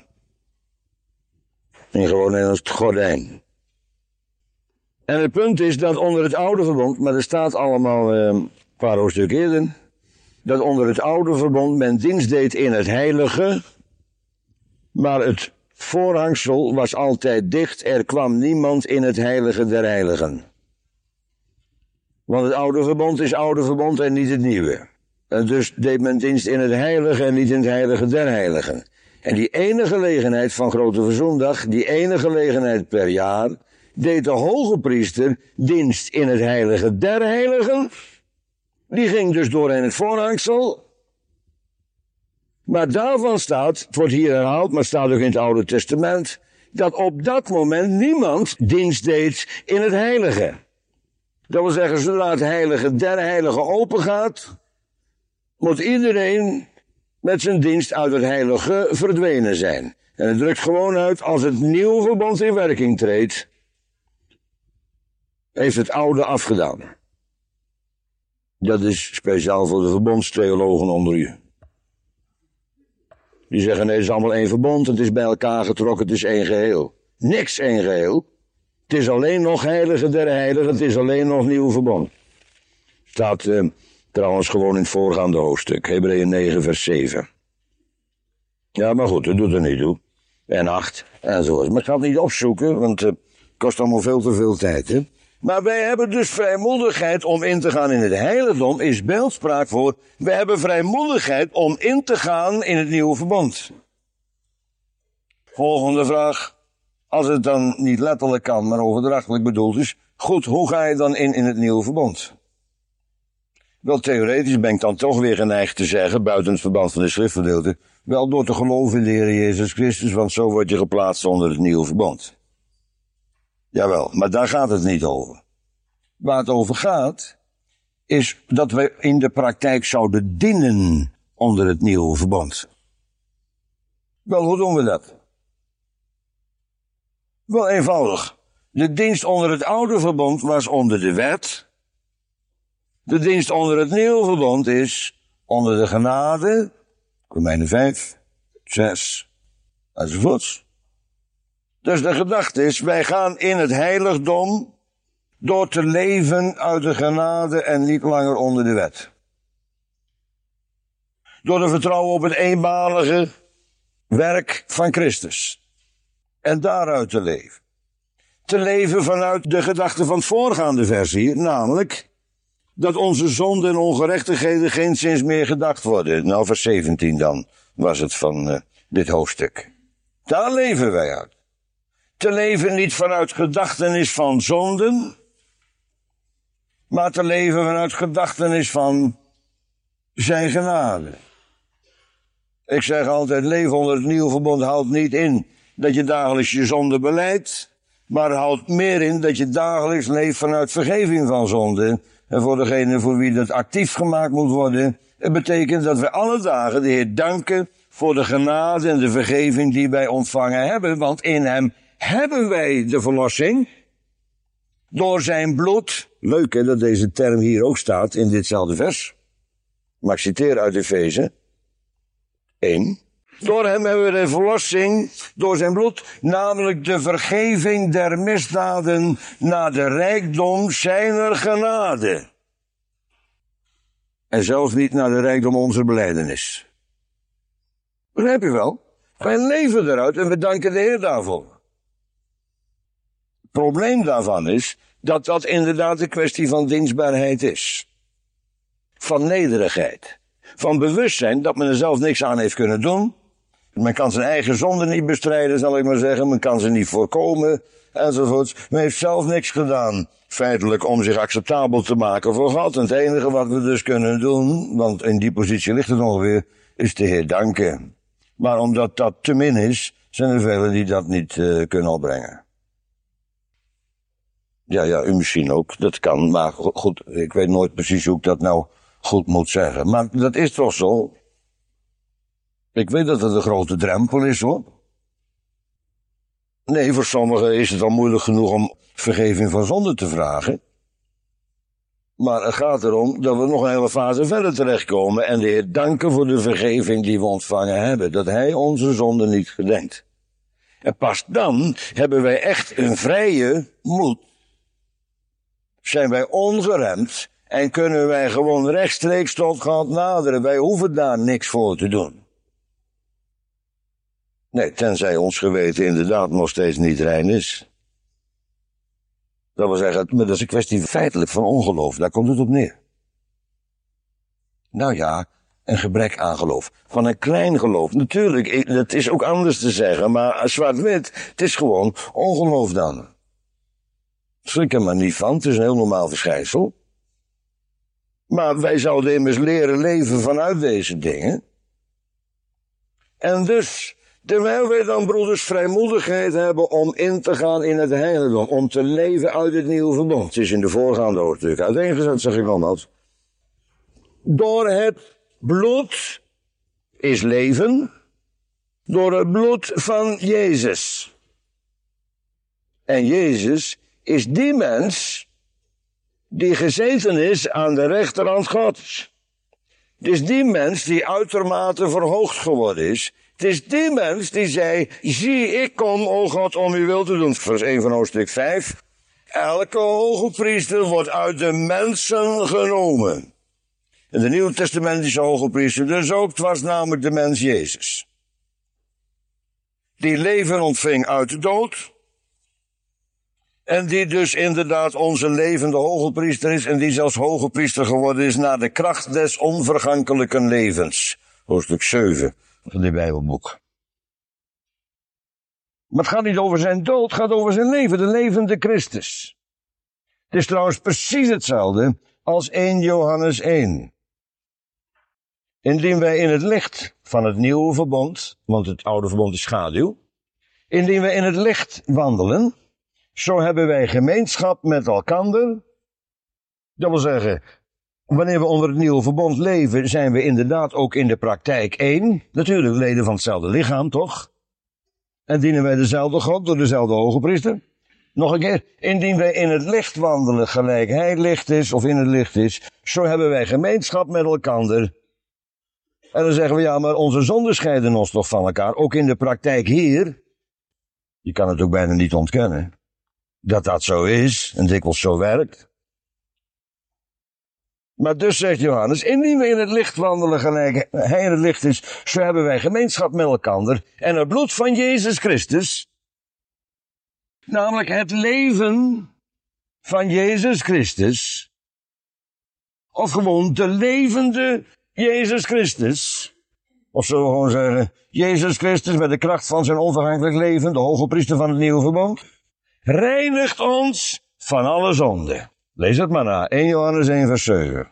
En gewoon in het gordijn. En het punt is dat onder het oude verbond, maar er staat allemaal eh, een paar hoofdstukken eerder, dat onder het oude verbond men dienst deed in het heilige, maar het voorhangsel was altijd dicht, er kwam niemand in het heilige der heiligen. Want het oude verbond is oude verbond en niet het nieuwe. En dus deed men dienst in het heilige en niet in het heilige der heiligen. En die ene gelegenheid van Grote Verzoendag, die ene gelegenheid per jaar, deed de hoge priester dienst in het heilige der heiligen. Die ging dus doorheen het voorhangsel. Maar daarvan staat, het wordt hier herhaald, maar het staat ook in het Oude Testament, dat op dat moment niemand dienst deed in het heilige. Dat wil zeggen, zodra het heilige der heiligen open gaat, moet iedereen met zijn dienst uit het heilige verdwenen zijn. En het drukt gewoon uit, als het nieuwe verbond in werking treedt, heeft het oude afgedaan. Dat is speciaal voor de verbondstheologen onder u. Die zeggen, nee, het is allemaal één verbond, het is bij elkaar getrokken, het is één geheel. Niks één geheel. Het is alleen nog heilige der heiligen, het is alleen nog nieuw verbond. Staat uh, trouwens gewoon in het voorgaande hoofdstuk, Hebreeën negen vers zeven. Ja, maar goed, dat doet er niet toe. En acht, en zo is. Maar ik ga het niet opzoeken, want het uh, kost allemaal veel te veel tijd, hè. Maar wij hebben dus vrijmoedigheid om in te gaan in het heiligdom, is beeldspraak voor, wij hebben vrijmoedigheid om in te gaan in het nieuwe verbond. Volgende vraag. Als het dan niet letterlijk kan, maar overdrachtelijk bedoeld is, goed, hoe ga je dan in in het nieuwe verbond? Wel, theoretisch ben ik dan toch weer geneigd te zeggen, buiten het verband van de schriftgedeelte, wel door te geloven in de Heer Jezus Christus, want zo word je geplaatst onder het nieuwe verbond. Jawel, maar daar gaat het niet over. Waar het over gaat, is dat we in de praktijk zouden dienen onder het nieuwe verbond. Wel, hoe doen we dat? Wel eenvoudig. De dienst onder het oude verbond was onder de wet. De dienst onder het nieuwe verbond is onder de genade. Romeinen vijf, zes, enzovoorts. Dus de gedachte is, wij gaan in het heiligdom door te leven uit de genade en niet langer onder de wet. Door te vertrouwen op het eenmalige werk van Christus. En daaruit te leven. Te leven vanuit de gedachte van het voorgaande vers hier, namelijk dat onze zonden en ongerechtigheden geen zins meer gedacht worden. Nou, vers zeventien dan was het van uh, dit hoofdstuk. Daar leven wij uit. Te leven niet vanuit gedachtenis van zonden, maar te leven vanuit gedachtenis van zijn genade. Ik zeg altijd, leven onder het nieuwe verbond houdt niet in dat je dagelijks je zonde beleidt, maar het houdt meer in dat je dagelijks leeft vanuit vergeving van zonde. En voor degene voor wie dat actief gemaakt moet worden, het betekent dat we alle dagen de Heer danken voor de genade en de vergeving die wij ontvangen hebben, want in hem hebben wij de verlossing door zijn bloed. Leuk hè, dat deze term hier ook staat in ditzelfde vers. Maar ik citeer uit Efeze één. Door hem hebben we de verlossing door zijn bloed, namelijk de vergeving der misdaden naar de rijkdom zijner genade. En zelfs niet naar de rijkdom onze belijdenis. Begrijp je wel? Wij leven eruit en we danken de Heer daarvoor. Het probleem daarvan is dat dat inderdaad een kwestie van dienstbaarheid is. Van nederigheid. Van bewustzijn dat men er zelf niks aan heeft kunnen doen. Men kan zijn eigen zonde niet bestrijden, zal ik maar zeggen. Men kan ze niet voorkomen, enzovoorts. Men heeft zelf niks gedaan, feitelijk, om zich acceptabel te maken voor God. En het enige wat we dus kunnen doen, want in die positie ligt het ongeveer, is de Heer danken. Maar omdat dat te min is, zijn er velen die dat niet uh, kunnen opbrengen. Ja, ja, u misschien ook, dat kan. Maar goed, ik weet nooit precies hoe ik dat nou goed moet zeggen. Maar dat is toch zo. Ik weet dat het een grote drempel is, hoor. Nee, voor sommigen is het al moeilijk genoeg om vergeving van zonde te vragen. Maar het gaat erom dat we nog een hele fase verder terechtkomen en de Heer danken voor de vergeving die we ontvangen hebben. Dat Hij onze zonde niet gedenkt. En pas dan hebben wij echt een vrije moed. Zijn wij ongeremd en kunnen wij gewoon rechtstreeks tot God naderen. Wij hoeven daar niks voor te doen. Nee, tenzij ons geweten inderdaad nog steeds niet rein is. Dat wil zeggen, maar dat is een kwestie feitelijk van ongeloof. Daar komt het op neer. Nou ja, een gebrek aan geloof. Van een klein geloof. Natuurlijk, dat is ook anders te zeggen, maar zwart-wit, het is gewoon ongeloof dan. Schrik er maar niet van, het is een heel normaal verschijnsel. Maar wij zouden immers leren leven vanuit deze dingen. En dus, terwijl wij dan, broeders, vrijmoedigheid hebben om in te gaan in het heiligdom, om te leven uit het nieuwe verbond. Het is in de voorgaande hoofdstuk uiteengezet, zeg ik nogmaals. Door het bloed is leven, door het bloed van Jezus. En Jezus is die mens die gezeten is aan de rechterhand Gods. Het is die mens die uitermate verhoogd geworden is. Het is die mens die zei, zie ik kom, o God, om uw wil te doen. Vers één van hoofdstuk vijf. Elke hoge priester wordt uit de mensen genomen. En de Nieuwtestamentische hoge priester dus ook, het was namelijk de mens Jezus. Die leven ontving uit de dood. En die dus inderdaad onze levende hoge priester is. En die zelfs hoge priester geworden is naar de kracht des onvergankelijke levens. Hoofdstuk zeven van dit Bijbelboek. Maar het gaat niet over zijn dood, het gaat over zijn leven, de levende Christus. Het is trouwens precies hetzelfde als eerste Johannes één. Indien wij in het licht van het nieuwe verbond, want het oude verbond is schaduw, indien wij in het licht wandelen, zo hebben wij gemeenschap met elkander. Dat wil zeggen, Wanneer we onder het nieuwe verbond leven, zijn we inderdaad ook in de praktijk één. Natuurlijk leden van hetzelfde lichaam, toch? En dienen wij dezelfde God door dezelfde hoge priester. Nog een keer, indien wij in het licht wandelen, gelijk hij licht is of in het licht is, zo hebben wij gemeenschap met elkander. En dan zeggen we, ja, maar onze zonden scheiden ons toch van elkaar, ook in de praktijk hier. Je kan het ook bijna niet ontkennen, dat dat zo is en dikwijls zo werkt. Maar dus zegt Johannes, indien we in het licht wandelen gelijk hij in het licht is, zo hebben wij gemeenschap met elkander. En het bloed van Jezus Christus, namelijk het leven van Jezus Christus, of gewoon de levende Jezus Christus, of zullen we gewoon zeggen, Jezus Christus met de kracht van zijn onvergankelijk leven, de hoge priester van het nieuwe verbond, reinigt ons van alle zonde. Lees het maar na, eerste Johannes één vers zeven.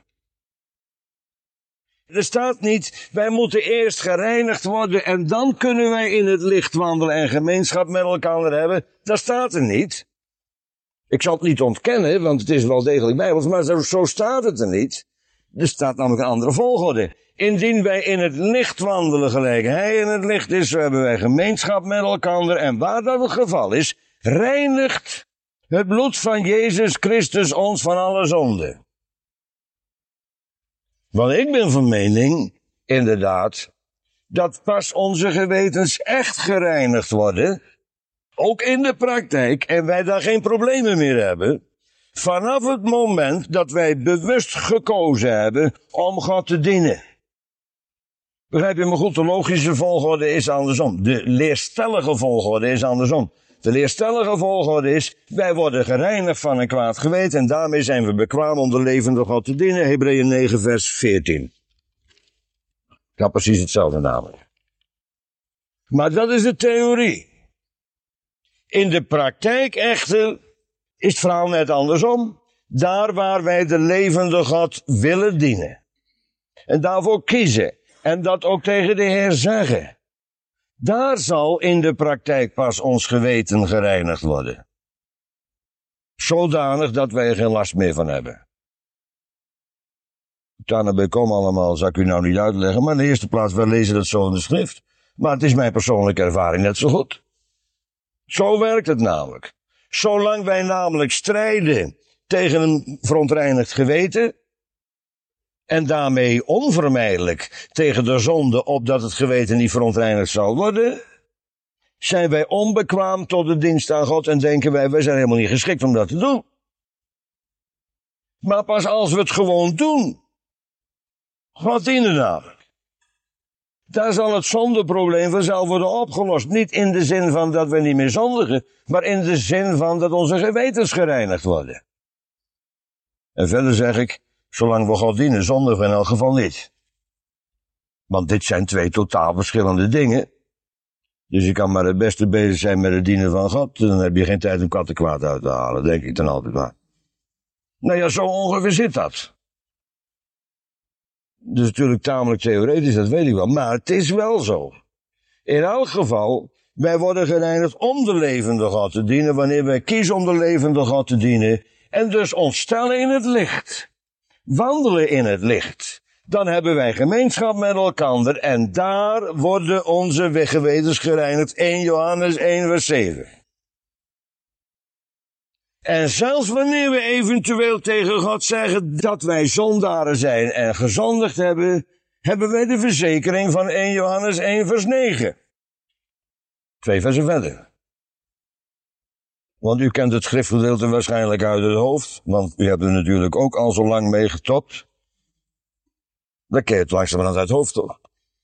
Er staat niet, wij moeten eerst gereinigd worden en dan kunnen wij in het licht wandelen en gemeenschap met elkaar hebben. Dat staat er niet. Ik zal het niet ontkennen, want het is wel degelijk bijbels, maar zo, zo staat het er niet. Er staat namelijk een andere volgorde. Indien wij in het licht wandelen gelijk hij in het licht is, zo hebben wij gemeenschap met elkaar. En waar dat het geval is, reinigt het bloed van Jezus Christus ons van alle zonde. Want ik ben van mening, inderdaad, dat pas onze gewetens echt gereinigd worden, ook in de praktijk, en wij daar geen problemen meer hebben, vanaf het moment dat wij bewust gekozen hebben om God te dienen. Begrijp je me goed? De logische volgorde is andersom. De leerstellige volgorde is andersom. De leerstellige volgorde is, wij worden gereinigd van een kwaad geweten en daarmee zijn we bekwaam om de levende God te dienen. Hebreeën negen vers veertien. Dat precies hetzelfde namelijk. Maar dat is de theorie. In de praktijk echter is het verhaal net andersom. Daar waar wij de levende God willen dienen. En daarvoor kiezen. En dat ook tegen de Heer zeggen. Daar zal in de praktijk pas ons geweten gereinigd worden. Zodanig dat wij er geen last meer van hebben. Daarna kom allemaal, zal ik u nou niet uitleggen, maar in de eerste plaats, wij lezen dat zo in de schrift. Maar het is mijn persoonlijke ervaring net zo goed. Zo werkt het namelijk. Zolang wij namelijk strijden tegen een verontreinigd geweten, en daarmee onvermijdelijk tegen de zonde opdat het geweten niet verontreinigd zal worden, zijn wij onbekwaam tot de dienst aan God en denken wij, wij zijn helemaal niet geschikt om dat te doen. Maar pas als we het gewoon doen, God dienen namelijk, daar zal het zondeprobleem vanzelf worden opgelost. Niet in de zin van dat we niet meer zondigen, maar in de zin van dat onze gewetens gereinigd worden. En verder zeg ik, zolang we God dienen, zondigen we in elk geval niet. Want dit zijn twee totaal verschillende dingen. Dus je kan maar het beste bezig zijn met het dienen van God. Dan heb je geen tijd om kattenkwaad uit te halen, denk ik dan altijd maar. Nou ja, zo ongeveer zit dat. Dus natuurlijk tamelijk theoretisch, dat weet ik wel. Maar het is wel zo. In elk geval, wij worden gereinigd om de levende God te dienen, wanneer wij kiezen om de levende God te dienen. En dus ons stellen in het licht. Wandelen in het licht. Dan hebben wij gemeenschap met elkaar en daar worden onze gewetens gereinigd. eerste Johannes één vers zeven. En zelfs wanneer we eventueel tegen God zeggen dat wij zondaren zijn en gezondigd hebben, hebben wij de verzekering van eerste Johannes één vers negen. Twee versen verder. Want u kent het schriftgedeelte waarschijnlijk uit het hoofd, want u hebt er natuurlijk ook al zo lang mee getopt. Dan ken je het langzamerhand uit het hoofd toch.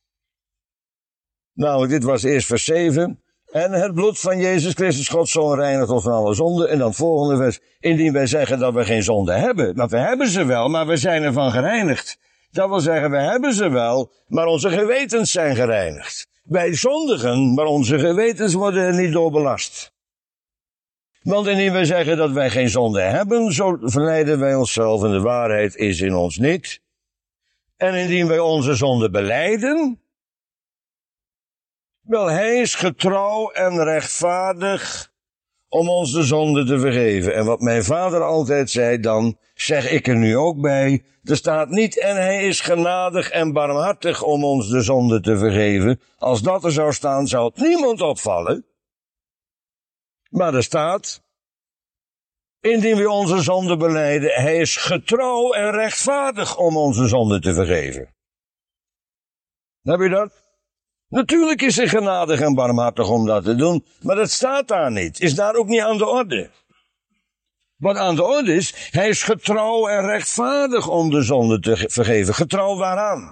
Nou, dit was eerst vers zeven. En het bloed van Jezus Christus, Gods Zoon, reinigt ons van alle zonde. En dan het volgende vers. Indien wij zeggen dat we geen zonde hebben. Want we hebben ze wel, maar we zijn ervan gereinigd. Dat wil zeggen, we hebben ze wel, maar onze gewetens zijn gereinigd. Wij zondigen, maar onze gewetens worden er niet door belast. Want indien wij zeggen dat wij geen zonde hebben, zo verleiden wij onszelf en de waarheid is in ons niet. En indien wij onze zonde belijden, wel, hij is getrouw en rechtvaardig om ons de zonde te vergeven. En wat mijn vader altijd zei, dan zeg ik er nu ook bij. Er staat niet, en hij is genadig en barmhartig om ons de zonde te vergeven. Als dat er zou staan, zou het niemand opvallen. Maar er staat, indien we onze zonde belijden, hij is getrouw en rechtvaardig om onze zonde te vergeven. Heb je dat? Natuurlijk is hij genadig en barmhartig om dat te doen, maar dat staat daar niet. Is daar ook niet aan de orde. Wat aan de orde is, hij is getrouw en rechtvaardig om de zonde te vergeven. Getrouw waaraan?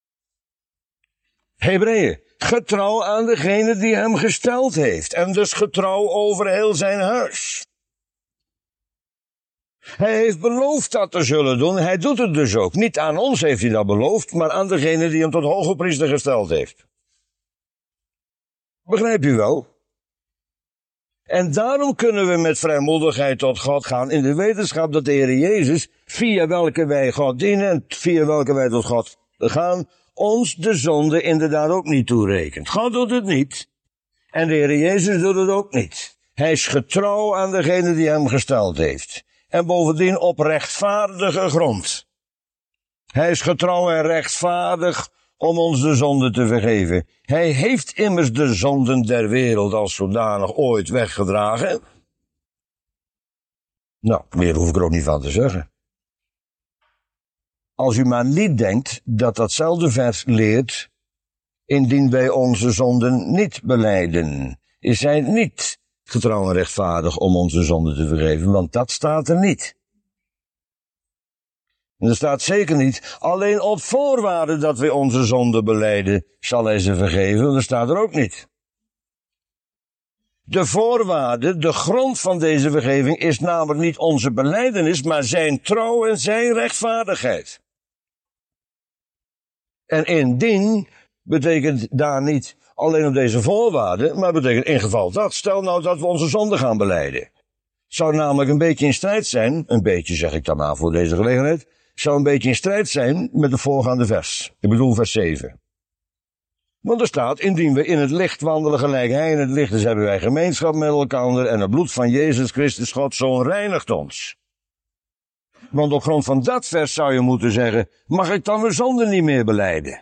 Hebreeën. Getrouw aan degene die hem gesteld heeft. En dus getrouw over heel zijn huis. Hij heeft beloofd dat te zullen doen. Hij doet het dus ook. Niet aan ons heeft hij dat beloofd, maar aan degene die hem tot hoge priester gesteld heeft. Begrijp u wel? En daarom kunnen we met vrijmoedigheid tot God gaan in de wetenschap dat de Heer Jezus, via welke wij God dienen en via welke wij tot God gaan, ons de zonde inderdaad ook niet toerekent. God doet het niet. En de Heer Jezus doet het ook niet. Hij is getrouw aan degene die hem gesteld heeft. En bovendien op rechtvaardige grond. Hij is getrouw en rechtvaardig om ons de zonde te vergeven. Hij heeft immers de zonden der wereld als zodanig ooit weggedragen. Nou, meer hoef ik er ook niet van te zeggen. Als u maar niet denkt dat datzelfde vers leert, indien wij onze zonden niet belijden, is hij niet getrouw en rechtvaardig om onze zonden te vergeven, want dat staat er niet. En er staat zeker niet, alleen op voorwaarde dat wij onze zonden belijden, zal hij ze vergeven, want dat staat er ook niet. De voorwaarde, de grond van deze vergeving is namelijk niet onze belijdenis, maar zijn trouw en zijn rechtvaardigheid. En indien betekent daar niet alleen op deze voorwaarde, maar betekent in geval dat, stel nou dat we onze zonde gaan belijden. Het zou namelijk een beetje in strijd zijn, een beetje zeg ik dan maar voor deze gelegenheid, zou een beetje in strijd zijn met de voorgaande vers. Ik bedoel vers zeven. Want er staat, indien we in het licht wandelen gelijk hij in het licht is, hebben wij gemeenschap met elkaar en het bloed van Jezus Christus, Gods Zoon, reinigt ons. Want op grond van dat vers zou je moeten zeggen, mag ik dan mijn zonde niet meer belijden?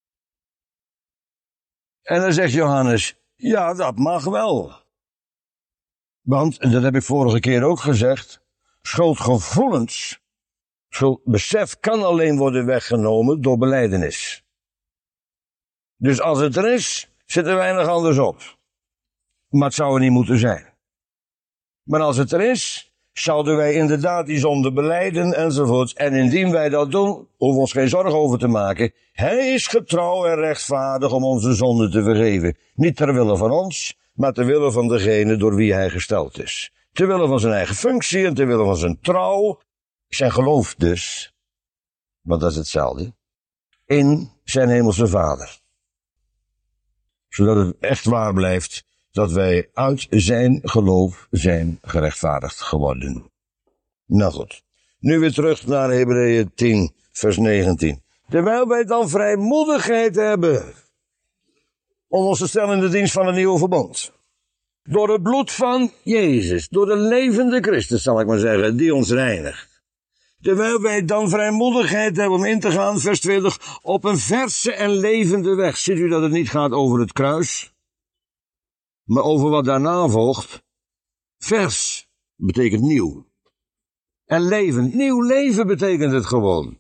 En dan zegt Johannes, ja, dat mag wel. Want, en dat heb ik vorige keer ook gezegd, schuldgevoelens, schuldbesef kan alleen worden weggenomen door belijdenis. Dus als het er is, zit er weinig anders op. Maar het zou er niet moeten zijn. Maar als het er is, zouden wij inderdaad die zonde belijden enzovoort. En indien wij dat doen, hoeven we ons geen zorgen over te maken. Hij is getrouw en rechtvaardig om onze zonde te vergeven. Niet ter wille van ons, maar ter wille van degene door wie hij gesteld is. Ter wille van zijn eigen functie en ter wille van zijn trouw. Zijn geloof dus, want dat is hetzelfde, in zijn hemelse Vader. Zodat het echt waar blijft dat wij uit zijn geloof zijn gerechtvaardigd geworden. Nou goed, nu weer terug naar Hebreeën tien, vers negentien. Terwijl wij dan vrijmoedigheid hebben om ons te stellen in de dienst van een nieuw verbond. Door het bloed van Jezus, door de levende Christus zal ik maar zeggen, die ons reinigt. Terwijl wij dan vrijmoedigheid hebben om in te gaan, vers twintig, op een verse en levende weg. Ziet u dat het niet gaat over het kruis, maar over wat daarna volgt. Vers betekent nieuw. En leven, nieuw leven betekent het gewoon.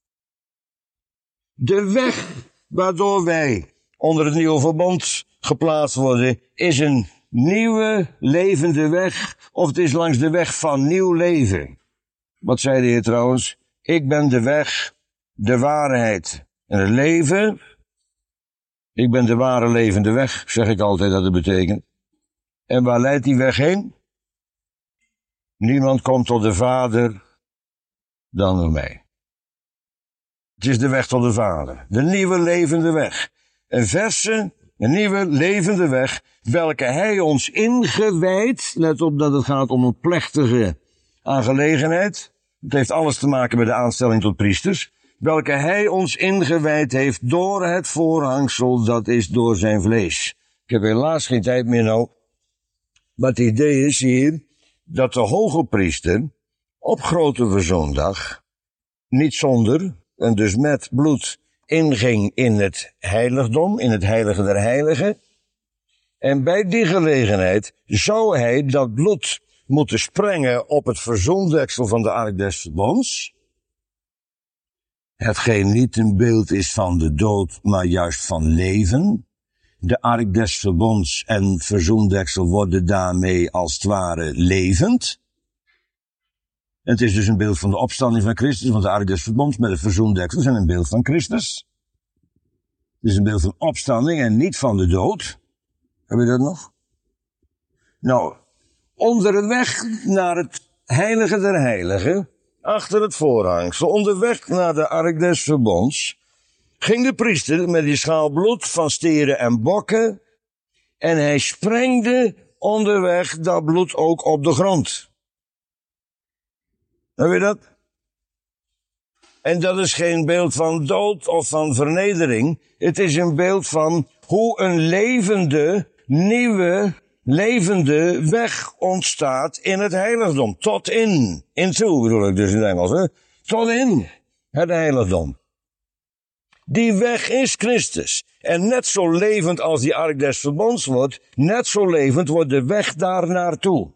De weg waardoor wij onder het nieuwe verbond geplaatst worden, is een nieuwe levende weg, of het is langs de weg van nieuw leven. Wat zei de Heer trouwens? Ik ben de weg, de waarheid en het leven. Ik ben de ware levende weg, zeg ik altijd dat het betekent. En waar leidt die weg heen? Niemand komt tot de Vader dan door mij. Het is de weg tot de Vader, de nieuwe levende weg. Een verse, een nieuwe levende weg, welke hij ons ingewijd, let op dat het gaat om een plechtige aangelegenheid. Het heeft alles te maken met de aanstelling tot priesters. Welke hij ons ingewijd heeft door het voorhangsel, dat is door zijn vlees. Ik heb helaas geen tijd meer nou Maar het idee is hier dat de hoge priester op Grote Verzoendag niet zonder en dus met bloed inging in het heiligdom, in het heilige der heiligen. En bij die gelegenheid zou hij dat bloed moeten sprengen op het verzoendeksel van de ark des verbonds. Hetgeen niet een beeld is van de dood, maar juist van leven. De ark des verbonds en verzoendeksel worden daarmee als het ware levend. En het is dus een beeld van de opstanding van Christus, want de ark des verbonds met het verzoendeksel zijn een beeld van Christus. Het is een beeld van opstanding en niet van de dood. Heb je dat nog? Nou, onderweg naar het heilige der heiligen, achter het voorhangsel, onderweg naar de ark des verbonds, ging de priester met die schaal bloed van steren en bokken en hij sprengde onderweg dat bloed ook op de grond. Heb je dat? En dat is geen beeld van dood of van vernedering. Het is een beeld van hoe een levende, nieuwe, levende weg ontstaat in het heiligdom. Tot in. Into bedoel ik dus in het Engels. Hè? Tot in het heiligdom. Die weg is Christus. En net zo levend als die ark des verbonds wordt, net zo levend wordt de weg daar naartoe.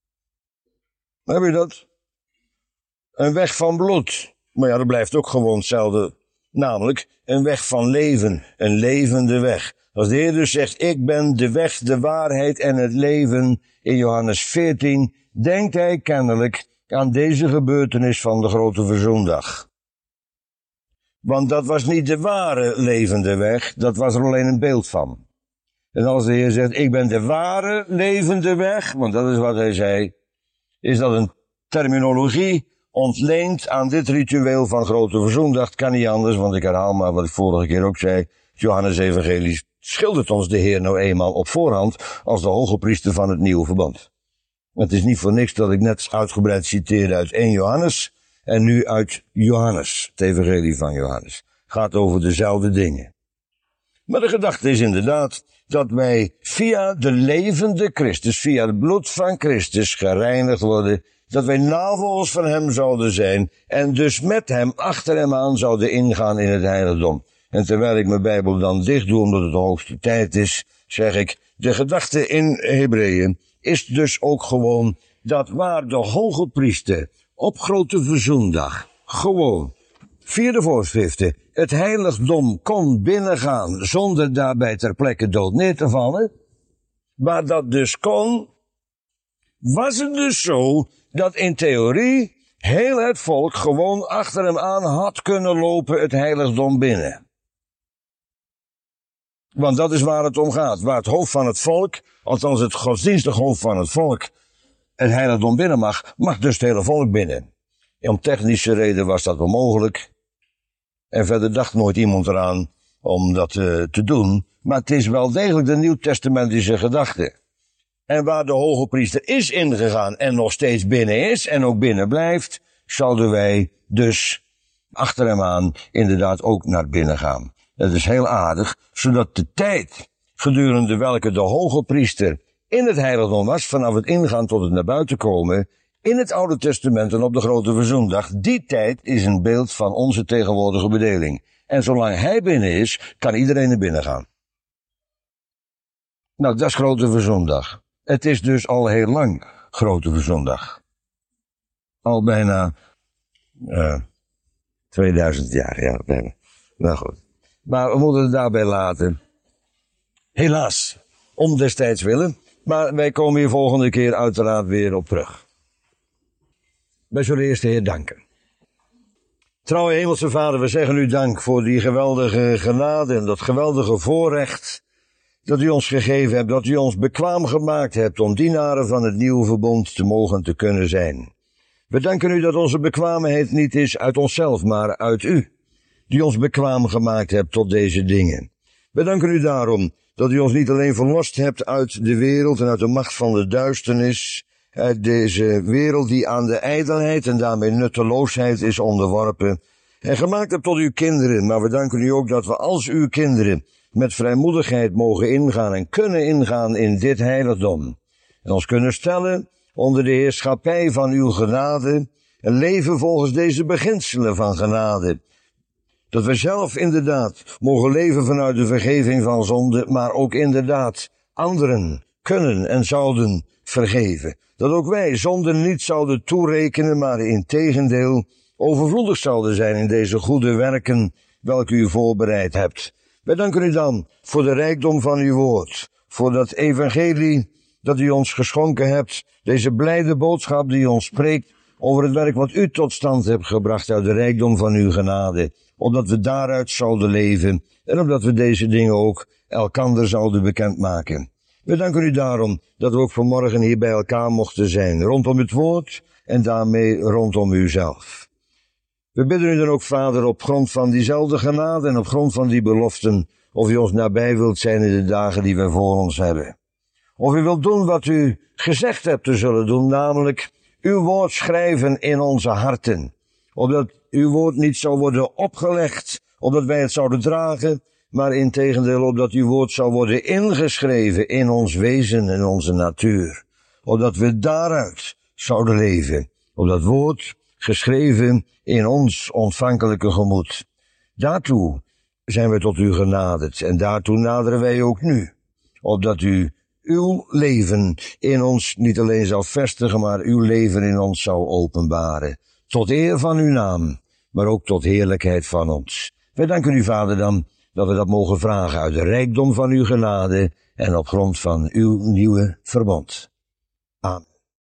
Heb je dat? Een weg van bloed. Maar ja, dat blijft ook gewoon hetzelfde. Namelijk een weg van leven. Een levende weg. Als de Heer dus zegt, ik ben de weg, de waarheid en het leven in Johannes veertien, denkt hij kennelijk aan deze gebeurtenis van de grote verzoendag. Want dat was niet de ware levende weg, dat was er alleen een beeld van. En als de Heer zegt, ik ben de ware levende weg, want dat is wat hij zei, is dat een terminologie ontleend aan dit ritueel van grote verzoendag. Het kan niet anders, want ik herhaal maar wat ik vorige keer ook zei. Johannes Evangelie schildert ons de Heer nou eenmaal op voorhand als de hoge priester van het nieuwe verbond. Het is niet voor niks dat ik net uitgebreid citeerde uit één Johannes en nu uit Johannes, het Evangelie van Johannes. Gaat over dezelfde dingen. Maar de gedachte is inderdaad dat wij via de levende Christus, via het bloed van Christus gereinigd worden, dat wij navolgers van hem zouden zijn en dus met hem, achter hem aan zouden ingaan in het heiligdom. En terwijl ik mijn Bijbel dan dicht doe, omdat het de hoogste tijd is, zeg ik, de gedachte in Hebreeën is dus ook gewoon dat waar de hoge priester op grote verzoendag gewoon via de voorschriften het heiligdom kon binnengaan zonder daarbij ter plekke dood neer te vallen, waar dat dus kon, was het dus zo dat in theorie heel het volk gewoon achter hem aan had kunnen lopen het heiligdom binnen. Want dat is waar het om gaat. Waar het hoofd van het volk, althans het godsdienstig hoofd van het volk, het heiligdom binnen mag, mag dus het hele volk binnen. En om technische reden was dat onmogelijk. En verder dacht nooit iemand eraan om dat uh, te doen. Maar het is wel degelijk de nieuwtestamentische gedachte. En waar de hoge priester is ingegaan en nog steeds binnen is en ook binnen blijft, zouden wij dus achter hem aan inderdaad ook naar binnen gaan. Dat is heel aardig, zodat de tijd gedurende welke de hoge priester in het heiligdom was, vanaf het ingaan tot het naar buiten komen, in het Oude Testament en op de grote verzoendag, die tijd is een beeld van onze tegenwoordige bedeling. En zolang hij binnen is, kan iedereen naar binnen gaan. Nou, dat is grote verzoendag. Het is dus al heel lang grote verzoendag. Al bijna uh, tweeduizend jaar, ja, bijna. Nou goed. Maar we moeten het daarbij laten. Helaas, om destijds willen. Maar wij komen hier volgende keer uiteraard weer op terug. Wij zullen eerst de Heer danken. Trouwe Hemelse Vader, we zeggen u dank voor die geweldige genade en dat geweldige voorrecht dat u ons gegeven hebt, dat u ons bekwaam gemaakt hebt om dienaren van het nieuwe verbond te mogen te kunnen zijn. We danken u dat onze bekwaamheid niet is uit onszelf, maar uit u, die ons bekwaam gemaakt hebt tot deze dingen. We danken u daarom dat u ons niet alleen verlost hebt uit de wereld en uit de macht van de duisternis, uit deze wereld die aan de ijdelheid en daarmee nutteloosheid is onderworpen, en gemaakt hebt tot uw kinderen, maar we danken u ook dat we als uw kinderen met vrijmoedigheid mogen ingaan en kunnen ingaan in dit heiligdom. en ons kunnen stellen onder de heerschappij van uw genade en leven volgens deze beginselen van genade. Dat we zelf inderdaad mogen leven vanuit de vergeving van zonde, maar ook inderdaad anderen kunnen en zouden vergeven. Dat ook wij zonde niet zouden toerekenen, maar integendeel overvloedig zouden zijn in deze goede werken welke u voorbereid hebt. Wij danken u dan voor de rijkdom van uw woord, voor dat evangelie dat u ons geschonken hebt, deze blijde boodschap die ons spreekt over het werk wat u tot stand hebt gebracht uit de rijkdom van uw genade, opdat we daaruit zouden leven en opdat we deze dingen ook elkander zouden bekendmaken. We danken u daarom dat we ook vanmorgen hier bij elkaar mochten zijn, rondom het woord en daarmee rondom uzelf. We bidden u dan ook, Vader, op grond van diezelfde genade en op grond van die beloften, of u ons nabij wilt zijn in de dagen die we voor ons hebben. Of u wilt doen wat u gezegd hebt te zullen doen, namelijk uw woord schrijven in onze harten, opdat uw woord niet zou worden opgelegd, opdat wij het zouden dragen, maar integendeel opdat uw woord zou worden ingeschreven in ons wezen en onze natuur, opdat we daaruit zouden leven, op dat woord geschreven in ons ontvankelijke gemoed. Daartoe zijn we tot u genaderd en daartoe naderen wij ook nu, opdat u uw leven in ons niet alleen zou vestigen, maar uw leven in ons zou openbaren, tot eer van uw naam, maar ook tot heerlijkheid van ons. Wij danken u, Vader, dan dat we dat mogen vragen uit de rijkdom van uw genade en op grond van uw nieuwe verbond. Amen.